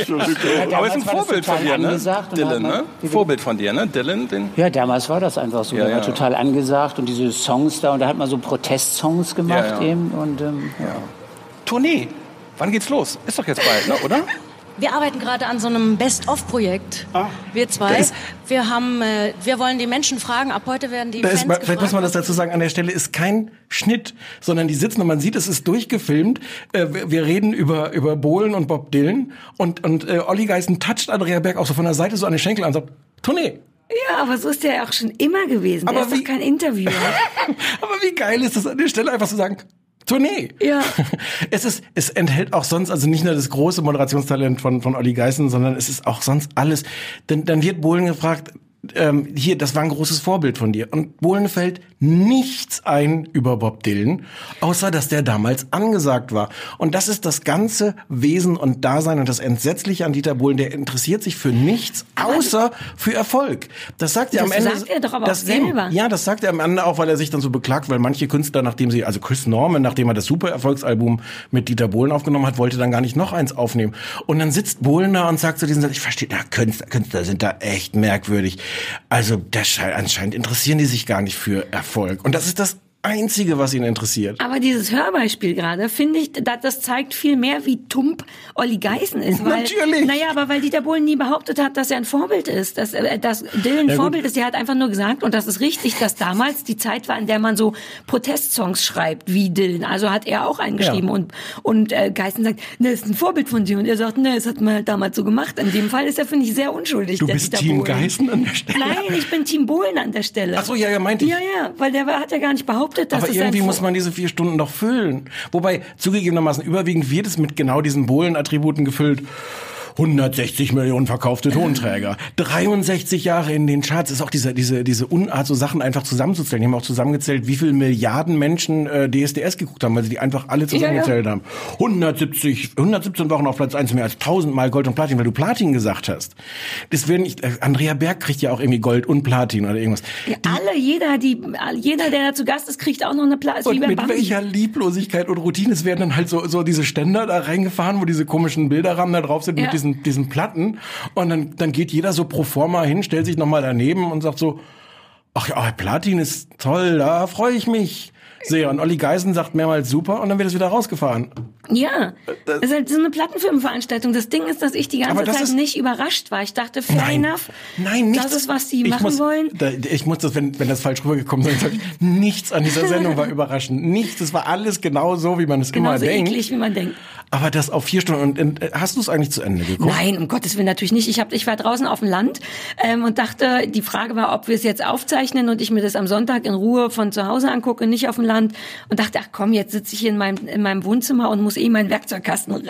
S2: Ja,
S3: Aber ist ein
S2: damals war das
S3: Vorbild von
S2: total
S3: dir, ne?
S2: angesagt und
S3: Dylan,
S2: hat man-
S3: ne? Vorbild von dir, ne? Dylan, den.
S2: Ja, damals war das einfach so.
S3: Ja,
S2: Der war
S3: ja.
S2: total angesagt und diese Songs da und da hat man so Protestsongs gemacht
S3: Ja, ja.
S2: eben und ähm, ja.
S3: Tournee. Wann geht's los? Ist doch jetzt bald, ne? Oder?
S8: Wir arbeiten gerade an so einem Best-of-Projekt.
S6: Ah,
S8: wir zwei.
S6: ist-
S8: Wir haben, äh, wir wollen die Menschen fragen. Ab heute werden die
S6: Da
S8: Fans
S6: ist, mal- vielleicht muss man das
S8: gefragt.
S6: dazu sagen, an der Stelle ist kein Schnitt, sondern die sitzen und man sieht, es ist durchgefilmt. Äh, wir, wir reden über über Bohlen und Bob Dylan und und äh, Olli Geißen toucht Andrea Berg auch so von der Seite so an den Schenkel an und sagt, Tournee.
S7: Ja, aber so ist der ja auch schon immer gewesen. Der
S6: Aber
S7: ist doch
S6: wie-
S7: kein Interviewer.
S6: Aber wie geil ist das an der Stelle einfach zu sagen, Tournee.
S7: Ja.
S6: Es ist, es enthält auch sonst, also nicht nur das große Moderationstalent von, von Olli Geißen, sondern es ist auch sonst alles. Denn dann wird Bohlen gefragt, ähm, hier, das war ein großes Vorbild von dir. Und Bohlen fällt nichts ein über Bob Dylan, außer dass der damals angesagt war. Und das ist das ganze Wesen und Dasein und das Entsetzliche an Dieter Bohlen. Der interessiert sich für nichts, außer für Erfolg. Das sagt er am
S7: Das
S6: Ende.
S7: sagt er doch aber auch
S6: das eben-
S7: selber.
S6: Ja, das sagt er am Ende auch, weil er sich dann so beklagt, weil manche Künstler, nachdem sie, also Chris Norman, nachdem er das super Erfolgsalbum mit Dieter Bohlen aufgenommen hat, wollte dann gar nicht noch eins aufnehmen. Und dann sitzt Bohlen da und sagt zu diesen, ich verstehe, na, Künstler, Künstler sind da echt merkwürdig. Also, das scheint, anscheinend interessieren die sich gar nicht für Erfolg. Und das ist das Einzige, was ihn interessiert.
S7: Aber dieses Hörbeispiel gerade, finde ich, da- das zeigt viel mehr, wie tump Olli Geißen ist. Weil,
S6: Natürlich.
S7: Naja, aber weil Dieter Bohlen nie behauptet hat, dass er ein Vorbild ist, dass, äh, dass Dylan ein
S6: Ja, gut.
S7: Vorbild ist. Der hat einfach nur gesagt, und das ist richtig, dass damals die Zeit war, in der man so Protestsongs schreibt, wie Dylan. Also hat er auch eingeschrieben.
S6: Ja.
S7: Und, und äh, Geißen sagt, ne, ist ein Vorbild von dir. Und er sagt, ne, das hat man halt damals so gemacht. In dem Fall ist er, finde ich, sehr unschuldig,
S6: Du
S7: der
S6: bist
S7: Dieter
S6: Team
S7: Bohlen.
S6: Geißen an der Stelle?
S7: Nein, ich bin Team Bohlen an der Stelle.
S6: Ach so, ja, ja, meinte ich.
S7: Ja, ja, weil der hat ja gar nicht behauptet, dass
S6: Aber
S7: es
S6: irgendwie
S7: ein
S6: muss man diese vier Stunden doch füllen. Wobei, zugegebenermaßen, überwiegend wird es mit genau diesen Bohlen-Attributen gefüllt. hundertsechzig Millionen verkaufte Tonträger. dreiundsechzig Jahre in den Charts. Ist auch diese, diese, diese Unart, so Sachen einfach zusammenzuzählen. Die haben auch zusammengezählt, wie viele Milliarden Menschen äh, D S D S geguckt haben, weil sie die einfach alle zusammengezählt haben. hundertsiebzig, hundertsiebzehn Wochen auf Platz eins, mehr als tausendmal Gold und Platin, weil du Platin gesagt hast. Das werden nicht, äh, Andrea Berg kriegt ja auch irgendwie Gold und Platin oder irgendwas.
S7: Ja, alle, jeder, die, jeder, der da zu Gast ist, kriegt auch noch eine Platz.
S6: Und mit welcher Lieblosigkeit und Routine, es werden dann halt so, so diese Ständer da reingefahren, wo diese komischen Bilderrahmen da drauf sind,
S7: Ja.
S6: mit diesen, diesen Platten. Und dann, dann geht jeder so pro forma hin, stellt sich nochmal daneben und sagt so, ach ja, Platin ist toll, da freue ich mich sehr. Und Olli Geißen sagt mehrmals super und dann wird es wieder rausgefahren.
S7: Ja, das ist halt so eine Plattenfirmenveranstaltung. Das Ding ist, dass ich die ganze
S6: Aber das
S7: Zeit
S6: ist-
S7: nicht überrascht war. Ich dachte, fair
S6: Nein,
S7: enough.
S6: nein, nichts.
S7: Das ist, was die
S6: Ich
S7: machen
S6: muss,
S7: wollen.
S6: Da, ich muss das, wenn, wenn das falsch rübergekommen ist, sag ich, nichts an dieser Sendung war überraschend. Nichts, es war alles genau so, wie man es immer
S7: Genauso
S6: denkt.
S7: eklig, wie man denkt.
S6: Aber das auf vier Stunden. Und, und hast du es eigentlich zu Ende geguckt?
S7: Nein, um Gottes Willen natürlich nicht. Ich, hab, ich war draußen auf dem Land ähm, und dachte, die Frage war, ob wir es jetzt aufzeichnen und ich mir das am Sonntag in Ruhe von zu Hause angucke, nicht auf dem Land. Und dachte, ach komm, jetzt sitze ich hier in meinem, in meinem Wohnzimmer und muss eh meinen Werkzeugkasten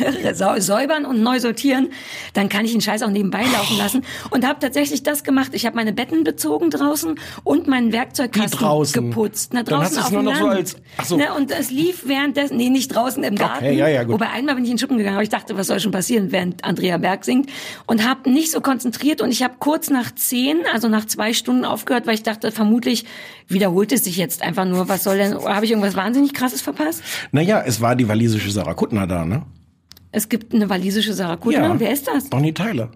S7: säubern und neu sortieren. Dann kann ich den Scheiß auch nebenbei laufen lassen. Und habe tatsächlich das gemacht. Ich habe meine Betten bezogen draußen und meinen Werkzeugkasten
S6: Wie draußen?
S7: geputzt. Na,
S6: Dann
S7: draußen
S6: hast
S7: auf
S6: du es
S7: dem
S6: nur noch
S7: Land.
S6: so als- ach so.
S7: Na, und es lief währenddessen, nee, nicht draußen im Garten.
S6: Okay, ja, ja, gut.
S7: Wobei einmal bin ich in den Schuppen gegangen, aber ich dachte, was soll schon passieren, während Andrea Berg singt. Und habe nicht so konzentriert und ich habe kurz nach zehn, also nach zwei Stunden aufgehört, weil ich dachte, vermutlich wiederholt es sich jetzt einfach nur. Was soll denn, habe ich irgendwas wahnsinnig Krasses verpasst?
S6: Naja, es war die walisische Sarah Kuttner da, ne?
S7: Es gibt eine walisische Sarah Kuttner. Wer ist das?
S6: Bonnie Tyler.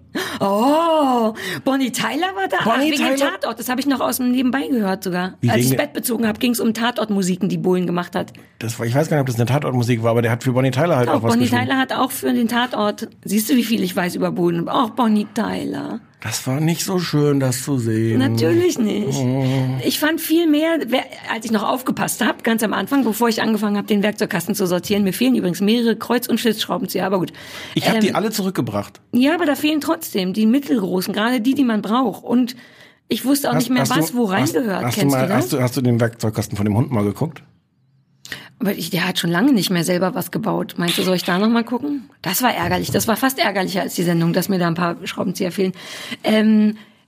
S7: Oh, Bonnie Tyler war da. Ach,
S6: Bonnie
S7: wegen dem
S6: Tyler?
S7: Tatort. Das habe ich noch aus dem Nebenbei gehört sogar.
S6: Wie,
S7: Als ich
S6: wegen
S7: das Bett bezogen habe, ging es um Tatortmusiken, die Bohlen gemacht hat.
S6: Das war, ich weiß gar nicht, ob das eine Tatortmusik war, aber der hat für Bonnie Tyler halt
S7: Auch
S6: auch was
S7: Bonnie
S6: geschrieben.
S7: Tyler hat auch für den Tatort. Siehst du, wie viel ich weiß über Bohlen? Auch Bonnie Tyler.
S6: Das war nicht so schön, das zu sehen.
S7: Natürlich nicht. Ich fand viel mehr, wer- als ich noch aufgepasst habe, ganz am Anfang, bevor ich angefangen habe, den Werkzeugkasten zu sortieren. Mir fehlen übrigens mehrere Kreuz- und Schlitzschraubenzieher, aber gut.
S6: Ich habe
S7: Ähm,
S6: die alle zurückgebracht.
S7: Ja, aber da fehlen trotzdem die mittelgroßen, gerade die, die man braucht. Und ich wusste auch nicht mehr, was wo reingehört.
S6: Hast, hast,
S7: Kennst
S6: du mal,
S7: du das?
S6: hast, du, hast du den Werkzeugkasten von dem Hund mal geguckt?
S7: Aber ich, der hat schon lange nicht mehr selber was gebaut. Meinst du, soll ich da noch mal gucken? Das war ärgerlich. Das war fast ärgerlicher als die Sendung, dass mir da ein paar Schraubenzieher fehlen. Ähm,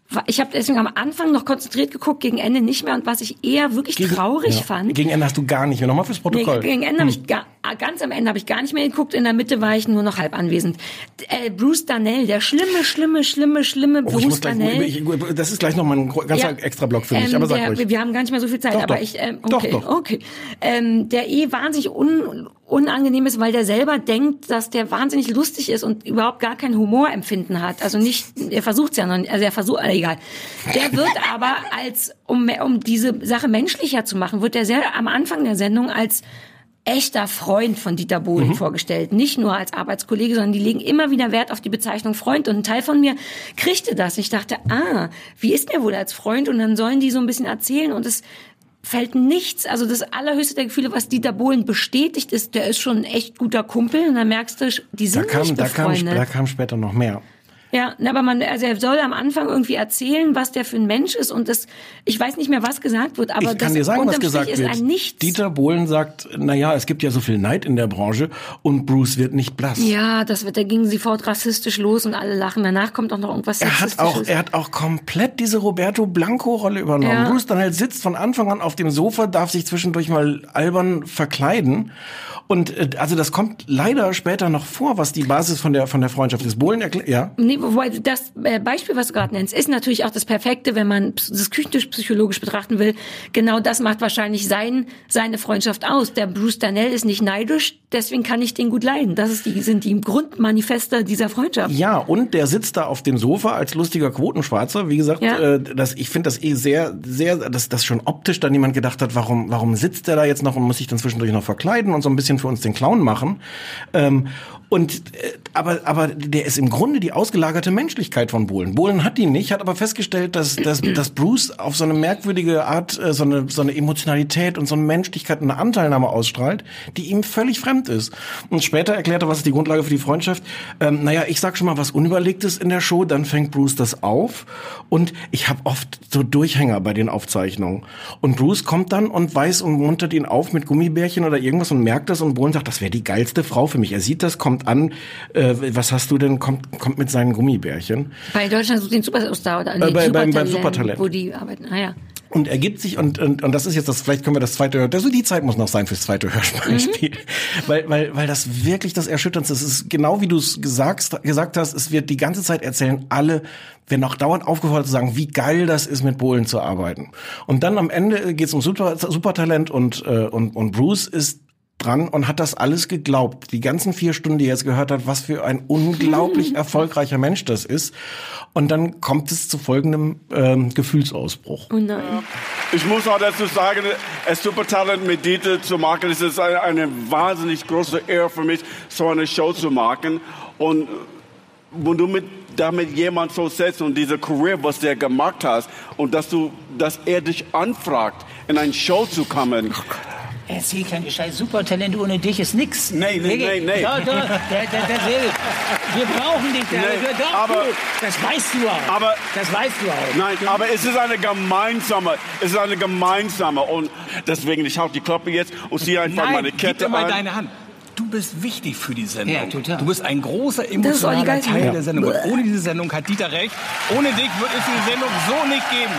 S7: Ich habe deswegen am Anfang noch konzentriert geguckt, gegen Ende nicht mehr. Und was ich eher wirklich
S6: gegen,
S7: traurig
S6: ja.
S7: fand...
S6: Gegen Ende hast du gar nicht mehr. Nochmal fürs Protokoll.
S7: Nee, gegen Ende hm. habe ich gar, ganz am Ende habe ich gar nicht mehr geguckt. In der Mitte war ich nur noch halb anwesend. Äh, Bruce Darnell, der schlimme, schlimme, schlimme, schlimme
S6: oh,
S7: Bruce
S6: ich muss gleich,
S7: Darnell.
S6: Ich, das ist gleich nochmal ein ganzer
S7: ja,
S6: extra Block für mich.
S7: Ähm,
S6: aber sag
S7: der,
S6: ruhig.
S7: Wir haben gar nicht mehr so viel Zeit.
S6: Doch,
S7: aber
S6: doch.
S7: ich, ähm, okay,
S6: doch, doch.
S7: okay. Ähm, der eh wahnsinnig un, unangenehm ist, weil der selber denkt, dass der wahnsinnig lustig ist und überhaupt gar kein Humorempfinden hat. Also nicht, er versucht es ja noch nicht, also er versucht, äh, egal. Der wird aber als, um, um diese Sache menschlicher zu machen, wird er sehr am Anfang der Sendung als echter Freund von Dieter Bohlen mhm. vorgestellt. Nicht nur als Arbeitskollege, sondern die legen immer wieder Wert auf die Bezeichnung Freund. Und ein Teil von mir kriegte das. Ich dachte, ah, wie ist der wohl als Freund? Und dann sollen die so ein bisschen erzählen und es fällt nichts. Also das allerhöchste der Gefühle, was Dieter Bohlen bestätigt, ist, der ist schon ein echt guter Kumpel. Und dann merkst du, die sind
S6: da kam,
S7: nicht
S6: da kam,
S7: befreundet.
S6: da kam später noch mehr.
S7: Ja, aber man, also er soll am Anfang irgendwie erzählen, was der für ein Mensch ist und das, ich weiß nicht mehr, was gesagt wird, aber
S6: ich kann
S7: das
S6: dir sagen, was
S7: unterm
S6: gesagt
S7: Strich ist
S6: wird.
S7: ein Nichts.
S6: Dieter Bohlen sagt, na ja, es gibt ja so viel Neid in der Branche und Bruce wird nicht blass.
S7: Ja, das wird, da ging sofort rassistisch los und alle lachen. Danach kommt auch noch irgendwas
S6: er hat auch, er hat auch komplett diese Roberto Blanco-Rolle übernommen.
S7: Ja.
S6: Bruce Darnell sitzt von Anfang an auf dem Sofa, darf sich zwischendurch mal albern verkleiden. Und äh, also das kommt leider später noch vor, was die Basis von der von der Freundschaft ist. Bohlen erklärt, ja.
S7: Nee, wobei das äh, Beispiel, was du gerade nennst, ist natürlich auch das Perfekte, wenn man das küchentisch-psychologisch betrachten will. Genau das macht wahrscheinlich sein seine Freundschaft aus. Der Bruce Darnell ist nicht neidisch, deswegen kann ich den gut leiden. Das ist die sind die Grundmanifeste dieser Freundschaft.
S6: Ja, und der sitzt da auf dem Sofa als lustiger Quotenschwarzer. Wie gesagt,
S7: ja.
S6: äh, das, ich finde das eh sehr, sehr, dass das schon optisch dann jemand gedacht hat, warum, warum sitzt der da jetzt noch und muss sich dann zwischendurch noch verkleiden und so ein bisschen für uns den Clown machen. Ähm, und äh, aber aber der ist im Grunde die ausgelagerte Menschlichkeit von Bohlen. Bohlen hat die nicht, hat aber festgestellt, dass dass, dass Bruce auf so eine merkwürdige Art äh, so eine so eine Emotionalität und so eine Menschlichkeit und eine Anteilnahme ausstrahlt, die ihm völlig fremd ist. Und später erklärt er, was ist die Grundlage für die Freundschaft. Ähm, naja, ich sag schon mal was Unüberlegtes in der Show, dann fängt Bruce das auf und ich habe oft so Durchhänger bei den Aufzeichnungen. Und Bruce kommt dann und weiß und muntert ihn auf mit Gummibärchen oder irgendwas und merkt das und Bohlen sagt, das wäre die geilste Frau für mich. Er sieht das, kommt an, äh, was hast du denn, kommt kommt mit seinen Gummibärchen.
S7: Bei Deutschland sucht den Superstar oder nee,
S6: äh, bei,
S7: Supertalent,
S6: beim, beim Supertalent.
S7: Wo die arbeiten, ah ja.
S6: Und ergibt sich, und, und, und das ist jetzt das, vielleicht können wir das zweite, also die Zeit muss noch sein fürs zweite Hörspiel. Mhm. Weil, weil, weil das wirklich das Erschütterndste ist. Es ist genau wie du es gesagt, gesagt hast, es wird die ganze Zeit erzählen, alle werden auch dauernd aufgefordert zu sagen, wie geil das ist, mit Bohlen zu arbeiten. Und dann am Ende geht es um Super, Supertalent und, äh, und, und Bruce ist dran und hat das alles geglaubt. Die ganzen vier Stunden, die er jetzt gehört hat, was für ein unglaublich erfolgreicher Mensch das ist. Und dann kommt es zu folgendem ähm, Gefühlsausbruch.
S7: Oh nein.
S5: Ich muss auch dazu sagen, es Supertalent mit Dieter zu machen, es ist eine, eine wahnsinnig große Ehre für mich, so eine Show zu machen. Und wenn du mit damit jemand so setzt und diese Career, was der gemacht hast, und dass du, dass er dich anfragt, in eine Show zu kommen.
S2: Oh Erzähl kein Gescheiß, Supertalent ohne dich ist nix.
S5: Nee, nee, nee, nee.
S2: Doch, doch, der, der, der, der, wir brauchen dich. Der,
S5: Nee,
S2: doch,
S5: aber-
S2: du, das weißt du auch.
S5: Aber-
S2: das weißt du auch.
S5: Nein, aber es ist eine gemeinsame, es ist eine gemeinsame, und deswegen, ich hau die Klappe jetzt und ziehe einfach
S3: Nein,
S5: meine
S3: gib
S5: Kette
S3: mir mal
S5: an.
S3: deine Hand. Du bist wichtig für die Sendung.
S2: Ja, total.
S3: Du bist ein großer
S7: Das ist Olli
S3: emotionaler
S7: Geisler.
S3: Teil
S7: Ja.
S3: der Sendung. Und ohne diese Sendung hat Dieter recht. Ohne dich wird es die Sendung so nicht geben.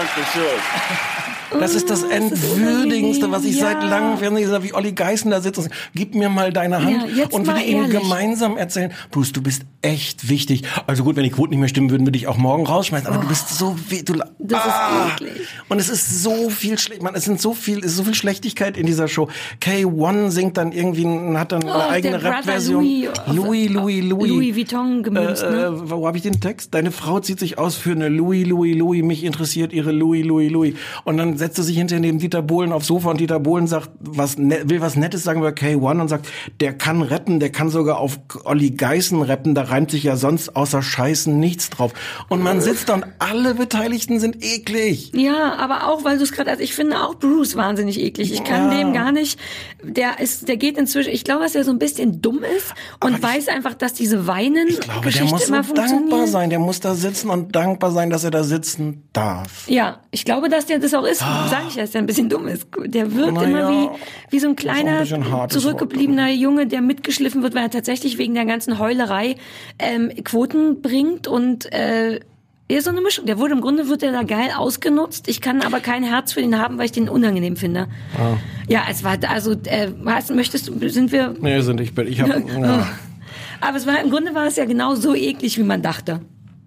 S5: Dankeschön.
S6: Das ist das Entwürdigendste, was ich
S7: Ja.
S6: seit langem Fernsehen sehe, wie Olli Geißen da sitzt und sagt, gib mir mal deine Hand.
S7: Ja, jetzt
S6: und wir
S7: mal
S6: ihm
S7: ehrlich.
S6: gemeinsam erzählen, Bruce, du bist echt wichtig. Also gut, wenn die Quoten nicht mehr stimmen würden, würde ich auch morgen rausschmeißen. Aber du bist so wie du.
S7: Das
S6: ah.
S7: ist eklig.
S6: Und es ist so viel schlecht, man, es sind so viel, es ist so viel Schlechtigkeit in dieser Show. K eins singt dann irgendwie, hat dann eine
S7: Oh,
S6: eigene
S7: der Brother
S6: Rap-Version.
S7: Louis,
S6: Louis, Louis, Louis.
S7: Louis Vuitton gemünzt,
S6: äh,
S7: ne?
S6: äh, wo habe ich den Text? Deine Frau zieht sich aus für eine Louis, Louis, Louis. Mich interessiert ihre Louis, Louis, Louis. Und dann setzt er sich hinter neben Dieter Bohlen aufs Sofa und Dieter Bohlen sagt, was ne, will was Nettes sagen über K eins und sagt, der kann rappen, der kann sogar auf Olli Geißen rappen, da reimt sich ja sonst außer Scheißen nichts drauf. Und man sitzt da und alle Beteiligten sind eklig.
S7: Ja, aber auch, weil du es gerade, also ich finde auch Bruce wahnsinnig eklig. Ich kann
S6: Ja.
S7: dem gar nicht, der ist, der geht inzwischen, ich glaube, dass er so ein bisschen dumm ist und
S6: ich-
S7: weiß einfach, dass diese Weinen
S6: Ich glaube, der
S7: Geschichte
S6: muss so
S7: immer funktioniert.
S6: dankbar sein, der muss da sitzen und dankbar sein, dass er da sitzen darf.
S7: Ja, ich glaube, dass der das auch ist. Sag ich ja, dass der ein bisschen dumm ist. Der wirkt
S6: Na
S7: immer
S6: ja,
S7: wie, wie so ein
S6: auch ein
S7: kleiner,
S6: bisschen hartes
S7: zurückgebliebener Junge, der mitgeschliffen wird, weil er tatsächlich wegen der ganzen Heulerei ähm, Quoten bringt und äh, Ja, so eine Mischung. Der wurde im Grunde wird der da geil ausgenutzt. Ich kann aber kein Herz für den haben, weil ich den unangenehm finde. Ah. Ja, es war also äh, was, möchtest du sind wir
S6: Nee, sind ich bin ich habe ja.
S7: Aber es war im Grunde war es ja genau so eklig, wie man dachte.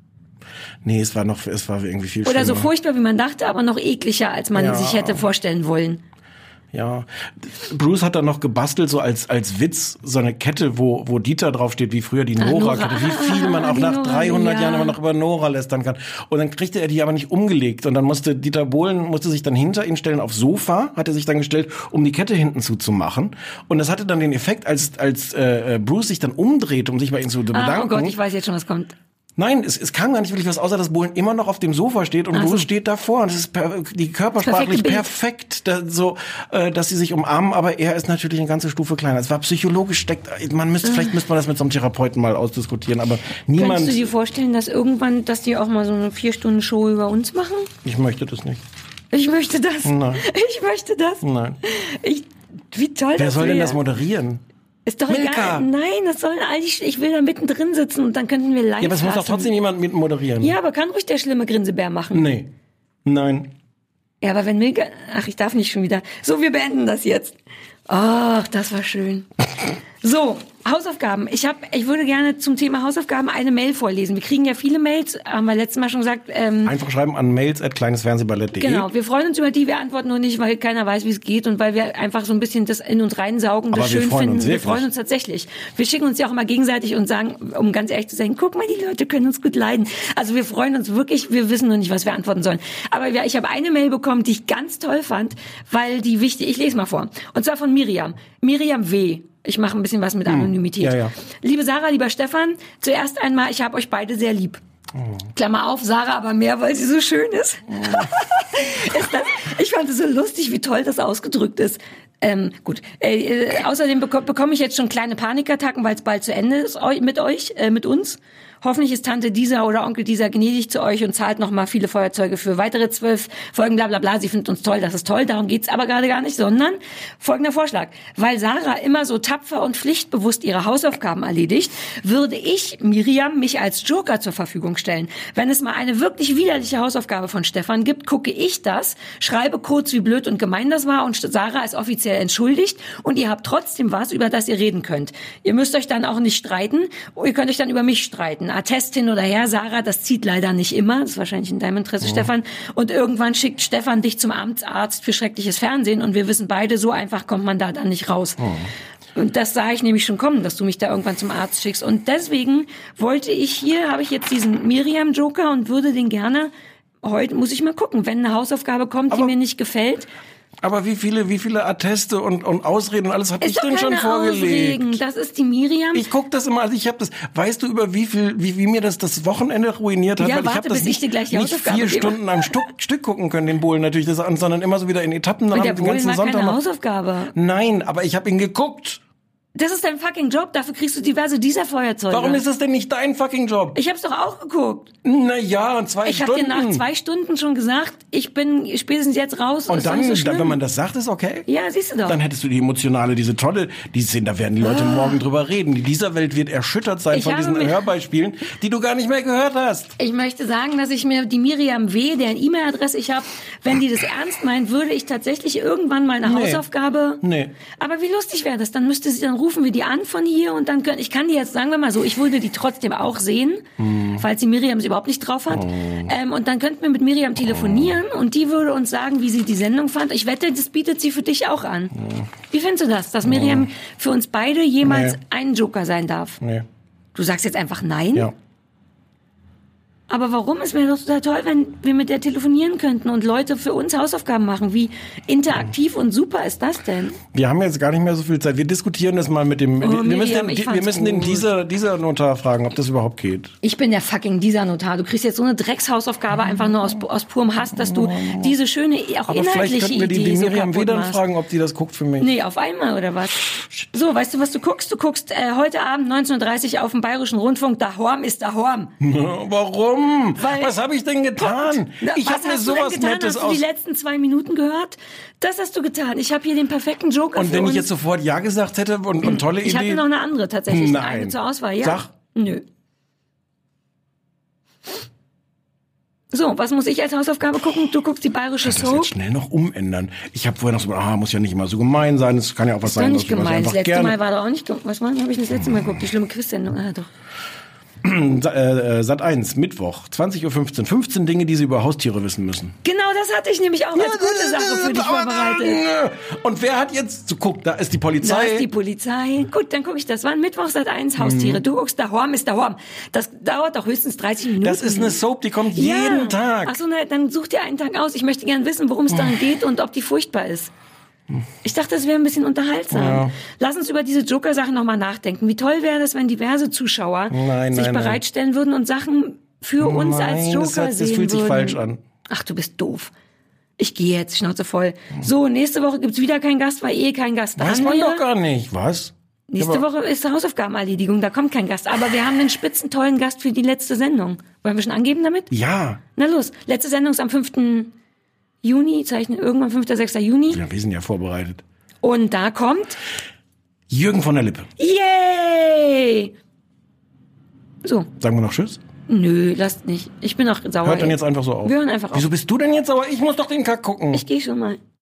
S6: Nee, es war noch es war irgendwie viel
S7: Oder
S6: schlimmer.
S7: so furchtbar, wie man dachte, aber noch ekliger, als man
S6: ja.
S7: sich hätte vorstellen wollen.
S6: Ja, Bruce hat dann noch gebastelt, so als als Witz, so eine Kette, wo wo Dieter draufsteht, wie früher die Nora-Kette, wie viel man auch nach
S7: Nora,
S6: dreihundert
S7: ja.
S6: Jahren immer noch über Nora lästern kann. Und dann kriegte er die aber nicht umgelegt. Und dann musste Dieter Bohlen, musste sich dann hinter ihn stellen aufs Sofa, hat er sich dann gestellt, um die Kette hinten zuzumachen. Und das hatte dann den Effekt, als als äh, Bruce sich dann umdreht, um sich bei ihm zu bedanken.
S7: Ah, oh Gott, ich weiß jetzt schon, was kommt.
S6: Nein, es, es kam gar nicht wirklich was, außer dass Bohlen immer noch auf dem Sofa steht und
S7: Ach so.
S6: Bruce steht davor und es ist per, die körpersprachlich perfekt, da, so, äh, dass sie sich umarmen, aber er ist natürlich eine ganze Stufe kleiner. Es war psychologisch steckt, man müsste, vielleicht müsste man das mit so einem Therapeuten mal ausdiskutieren, aber niemand.
S7: Könntest du dir vorstellen, dass irgendwann, dass die auch mal so eine vier Stunden Show über uns machen?
S6: Ich möchte das nicht.
S7: Ich möchte das.
S6: Nein.
S7: Ich möchte das.
S6: Nein.
S7: Ich, wie toll
S6: Wer
S7: das
S6: soll denn
S7: wäre.
S6: das moderieren?
S7: Ist doch
S6: Milka.
S7: egal. Nein, das sollen all die, ich will da mittendrin sitzen und dann könnten wir live
S6: Ja, aber es muss doch
S7: fassen.
S6: trotzdem jemand mit moderieren.
S7: Ja, aber kann ruhig der schlimme Grinsebär machen.
S6: Nee. Nein.
S7: Ja, aber wenn Milka, ach, ich darf nicht schon wieder. So, wir beenden das jetzt. Ach, das war schön. So, Hausaufgaben. Ich habe, ich würde gerne zum Thema Hausaufgaben eine Mail vorlesen. Wir kriegen ja viele Mails, haben wir letztes Mal schon gesagt. Ähm,
S6: Einfach schreiben an mails at kleinesfernsehballett punkt de.
S7: Genau, wir freuen uns über die, wir antworten nur nicht, weil keiner weiß, wie es geht und weil wir einfach so ein bisschen das in uns reinsaugen, das
S6: Aber wir
S7: schön
S6: freuen
S7: finden.
S6: uns
S7: Wir
S6: wirklich.
S7: freuen uns tatsächlich. Wir schicken uns ja auch immer gegenseitig und sagen, um ganz ehrlich zu sein, guck mal, die Leute können uns gut leiden. Also wir freuen uns wirklich, wir wissen nur nicht, was wir antworten sollen. Aber ja, ich habe eine Mail bekommen, die ich ganz toll fand, weil die wichtig, ich lese mal vor. Und zwar von Miriam. Miriam W. Ich mache ein bisschen was mit Anonymität.
S6: Ja, ja.
S7: Liebe Sarah, lieber Stefan, zuerst einmal, ich habe euch beide sehr lieb. Oh. Klammer auf, Sarah aber mehr, weil sie so schön ist. Oh. ist das, ich fand es so lustig, wie toll das ausgedrückt ist. Ähm, gut. Äh, äh, außerdem beko- bekomme ich jetzt schon kleine Panikattacken, weil es bald zu Ende ist eu- mit euch, äh, mit uns. Hoffentlich ist Tante dieser oder Onkel dieser gnädig zu euch und zahlt noch mal viele Feuerzeuge für weitere zwölf Folgen, bla bla bla. Sie findet uns toll, das ist toll, darum geht's aber gerade gar nicht, sondern folgender Vorschlag. Weil Sarah immer so tapfer und pflichtbewusst ihre Hausaufgaben erledigt, würde ich, Miriam, mich als Joker zur Verfügung stellen. Wenn es mal eine wirklich widerliche Hausaufgabe von Stefan gibt, gucke ich das, schreibe kurz, wie blöd und gemein das war und Sarah ist offiziell entschuldigt und ihr habt trotzdem was, über das ihr reden könnt. Ihr müsst euch dann auch nicht streiten, ihr könnt euch dann über mich streiten. Attest hin oder her, Sarah, das zieht leider nicht immer. Das ist wahrscheinlich in deinem Interesse, oh. Stefan. Und irgendwann schickt Stefan dich zum Amtsarzt für schreckliches Fernsehen und wir wissen beide, so einfach kommt man da dann nicht raus. Oh. Und das sah ich nämlich schon kommen, dass du mich da irgendwann zum Arzt schickst. Und deswegen wollte ich hier, habe ich jetzt diesen Miriam-Joker und würde den gerne, heute muss ich mal gucken, wenn eine Hausaufgabe kommt,
S6: Aber
S7: die mir nicht gefällt.
S6: Aber wie viele, wie viele Atteste und, und Ausreden und alles habe ich
S7: doch
S6: denn schon
S7: keine
S6: vorgelegt?
S7: Ausreden. Das ist die Miriam.
S6: Ich guck das immer, also ich habe das, weißt du über wie viel, wie, wie mir das das Wochenende ruiniert hat?
S7: Ja,
S6: Weil
S7: warte,
S6: ich habe das
S7: bis ich
S6: nicht,
S7: dir gleich die
S6: nicht
S7: Hausaufgabe
S6: vier
S7: gebe.
S6: Stunden am Stück, Stück gucken können, den Bohlen natürlich, das, sondern immer so wieder in Etappen. Dann
S7: Und der
S6: den
S7: Bohlen
S6: ganzen
S7: war
S6: Sonntag
S7: keine
S6: noch-
S7: Hausaufgabe.
S6: Nein, aber ich habe ihn geguckt.
S7: Das ist dein fucking Job, dafür kriegst du diverse dieser Feuerzeuge.
S6: Warum ist das denn nicht dein fucking Job?
S7: Ich hab's doch auch geguckt.
S6: Na ja, und zwei
S7: Ich hab
S6: Stunden.
S7: dir nach zwei Stunden schon gesagt, ich bin spätestens jetzt raus.
S6: und
S7: ist doch
S6: dann,
S7: nicht so
S6: dann,
S7: schlimm.
S6: wenn man das sagt, ist okay.
S7: Ja, siehst du doch.
S6: Dann hättest du die emotionale, diese tolle, die Szene, da werden die Leute morgen drüber reden. Die dieser Welt wird erschüttert sein
S7: Ich
S6: von
S7: habe
S6: diesen
S7: mir-
S6: Hörbeispielen, die du gar nicht mehr gehört hast.
S7: Ich möchte sagen, dass ich mir die Miriam W., deren E-Mail-Adresse ich habe, wenn die das ernst meint, würde ich tatsächlich irgendwann mal eine
S6: Nee.
S7: Hausaufgabe.
S6: Nee.
S7: Aber wie lustig wäre das? Dann müsste sie, dann rufen wir die an von hier und dann können, ich kann die jetzt, sagen wir mal so, ich würde die trotzdem auch sehen,
S6: Hm.
S7: falls die Miriam es überhaupt nicht drauf hat. Ähm, und dann könnten wir mit Miriam telefonieren und die würde uns sagen, wie sie die Sendung fand. Ich wette, das bietet sie für dich auch an. Wie findest du das, dass Miriam für uns beide jemals
S6: Nee.
S7: ein Joker sein darf?
S6: Nee.
S7: Du sagst jetzt einfach nein?
S6: Ja.
S7: Aber warum? Es wäre doch total toll, wenn wir mit der telefonieren könnten und Leute für uns Hausaufgaben machen. Wie interaktiv und super ist das denn?
S6: Wir haben jetzt gar nicht mehr so viel Zeit. Wir diskutieren das mal mit dem.
S7: Oh,
S6: wir
S7: Miriam,
S6: müssen, den,
S7: ich
S6: wir
S7: fand's
S6: müssen den
S7: gut.
S6: dieser, dieser Notar fragen, ob das überhaupt geht.
S7: Ich bin der fucking dieser Notar. Du kriegst jetzt so eine Dreckshausaufgabe einfach nur aus, aus purem Hass, dass du diese schöne, auch
S6: Aber vielleicht
S7: inhaltliche
S6: könnten wir die,
S7: Idee
S6: die
S7: so
S6: Miriam
S7: kaputt
S6: wieder
S7: machst.
S6: fragen, ob die das guckt für mich.
S7: Nee, auf einmal oder was? So, weißt du, was du guckst? Du guckst äh, heute Abend neunzehn Uhr dreißig auf dem Bayerischen Rundfunk. Da Horm ist da Horm.
S6: Warum?
S7: Weil-
S6: Was habe ich denn getan?
S7: Na,
S6: Ich
S7: was
S6: habe mir
S7: hast du
S6: sowas
S7: denn getan?
S6: Nettes
S7: Hast du
S6: aus.
S7: die letzten zwei Minuten gehört? Das hast du getan. Ich habe hier den perfekten Joker
S6: Und
S7: für
S6: wenn
S7: uns.
S6: ich jetzt sofort Ja gesagt hätte und, und tolle
S7: Ich
S6: Idee.
S7: hatte noch eine andere tatsächlich.
S6: Nein.
S7: Eine zur Auswahl, ja.
S6: Sag.
S7: Nö. So, was muss ich als Hausaufgabe gucken? Du guckst die bayerische
S6: Das
S7: Soap.
S6: jetzt schnell noch umändern. Ich habe vorher noch so, ah, muss ja nicht immer so gemein sein. Es kann ja auch was
S7: Ist doch
S6: sein,
S7: nicht
S6: was
S7: gemein.
S6: ich
S7: Das
S6: einfach
S7: letzte
S6: gerne.
S7: Mal war doch auch nicht. Was war? Habe ich das letzte Mal geguckt? Die schlimme Quiz-Sendung. Ah, doch.
S6: Sat eins, Mittwoch, zwanzig Uhr fünfzehn. fünfzehn Dinge, die Sie über Haustiere wissen müssen.
S7: Genau, das hatte ich nämlich auch als gute Sache für dich vorbereitet.
S6: Und wer hat jetzt, so, guck, da ist die
S7: Da
S6: Polizei.
S7: ist die Polizei. Gut, dann gucke ich das. War Mittwoch Sat eins Haustiere. Du guckst da Horm ist da Horm. Das dauert doch höchstens dreißig Minuten.
S6: Das ist eine Soap, die kommt
S7: ja.
S6: jeden Tag.
S7: Ach so, na, dann such dir einen Tag aus. Ich möchte gern wissen, worum es daran geht und ob die furchtbar ist. Ich dachte, das wäre ein bisschen unterhaltsam.
S6: Ja.
S7: Lass uns über diese Joker-Sache nochmal nachdenken. Wie toll wäre das, wenn diverse Zuschauer
S6: Nein,
S7: sich
S6: nein,
S7: bereitstellen nein. würden und Sachen für uns
S6: Nein,
S7: als Joker
S6: das, hat, das
S7: sehen
S6: fühlt sich
S7: würden.
S6: falsch an.
S7: Ach, du bist doof. Ich gehe jetzt, Schnauze voll. So, nächste Woche gibt's wieder keinen Gast, weil eh kein Gast da
S6: Weiß man doch gar nicht. Was?
S7: Nächste Woche ist Hausaufgabenerledigung, da kommt kein Gast. Aber wir haben einen spitzentollen Gast für die letzte Sendung. Wollen wir schon angeben damit?
S6: Ja.
S7: Na los, letzte Sendung ist am fünften Juni, zeichnen irgendwann fünfter sechster Juni.
S6: Ja, wir sind ja vorbereitet.
S7: Und da kommt
S6: Jürgen von der Lippe.
S7: Yay! So.
S6: Sagen wir noch Tschüss?
S7: Nö, lasst nicht. Ich bin auch sauer.
S6: Hört dann jetzt einfach so auf.
S7: Wir hören einfach auf.
S6: Wieso bist du denn jetzt sauer? Ich muss doch den Kack gucken.
S7: Ich gehe schon mal.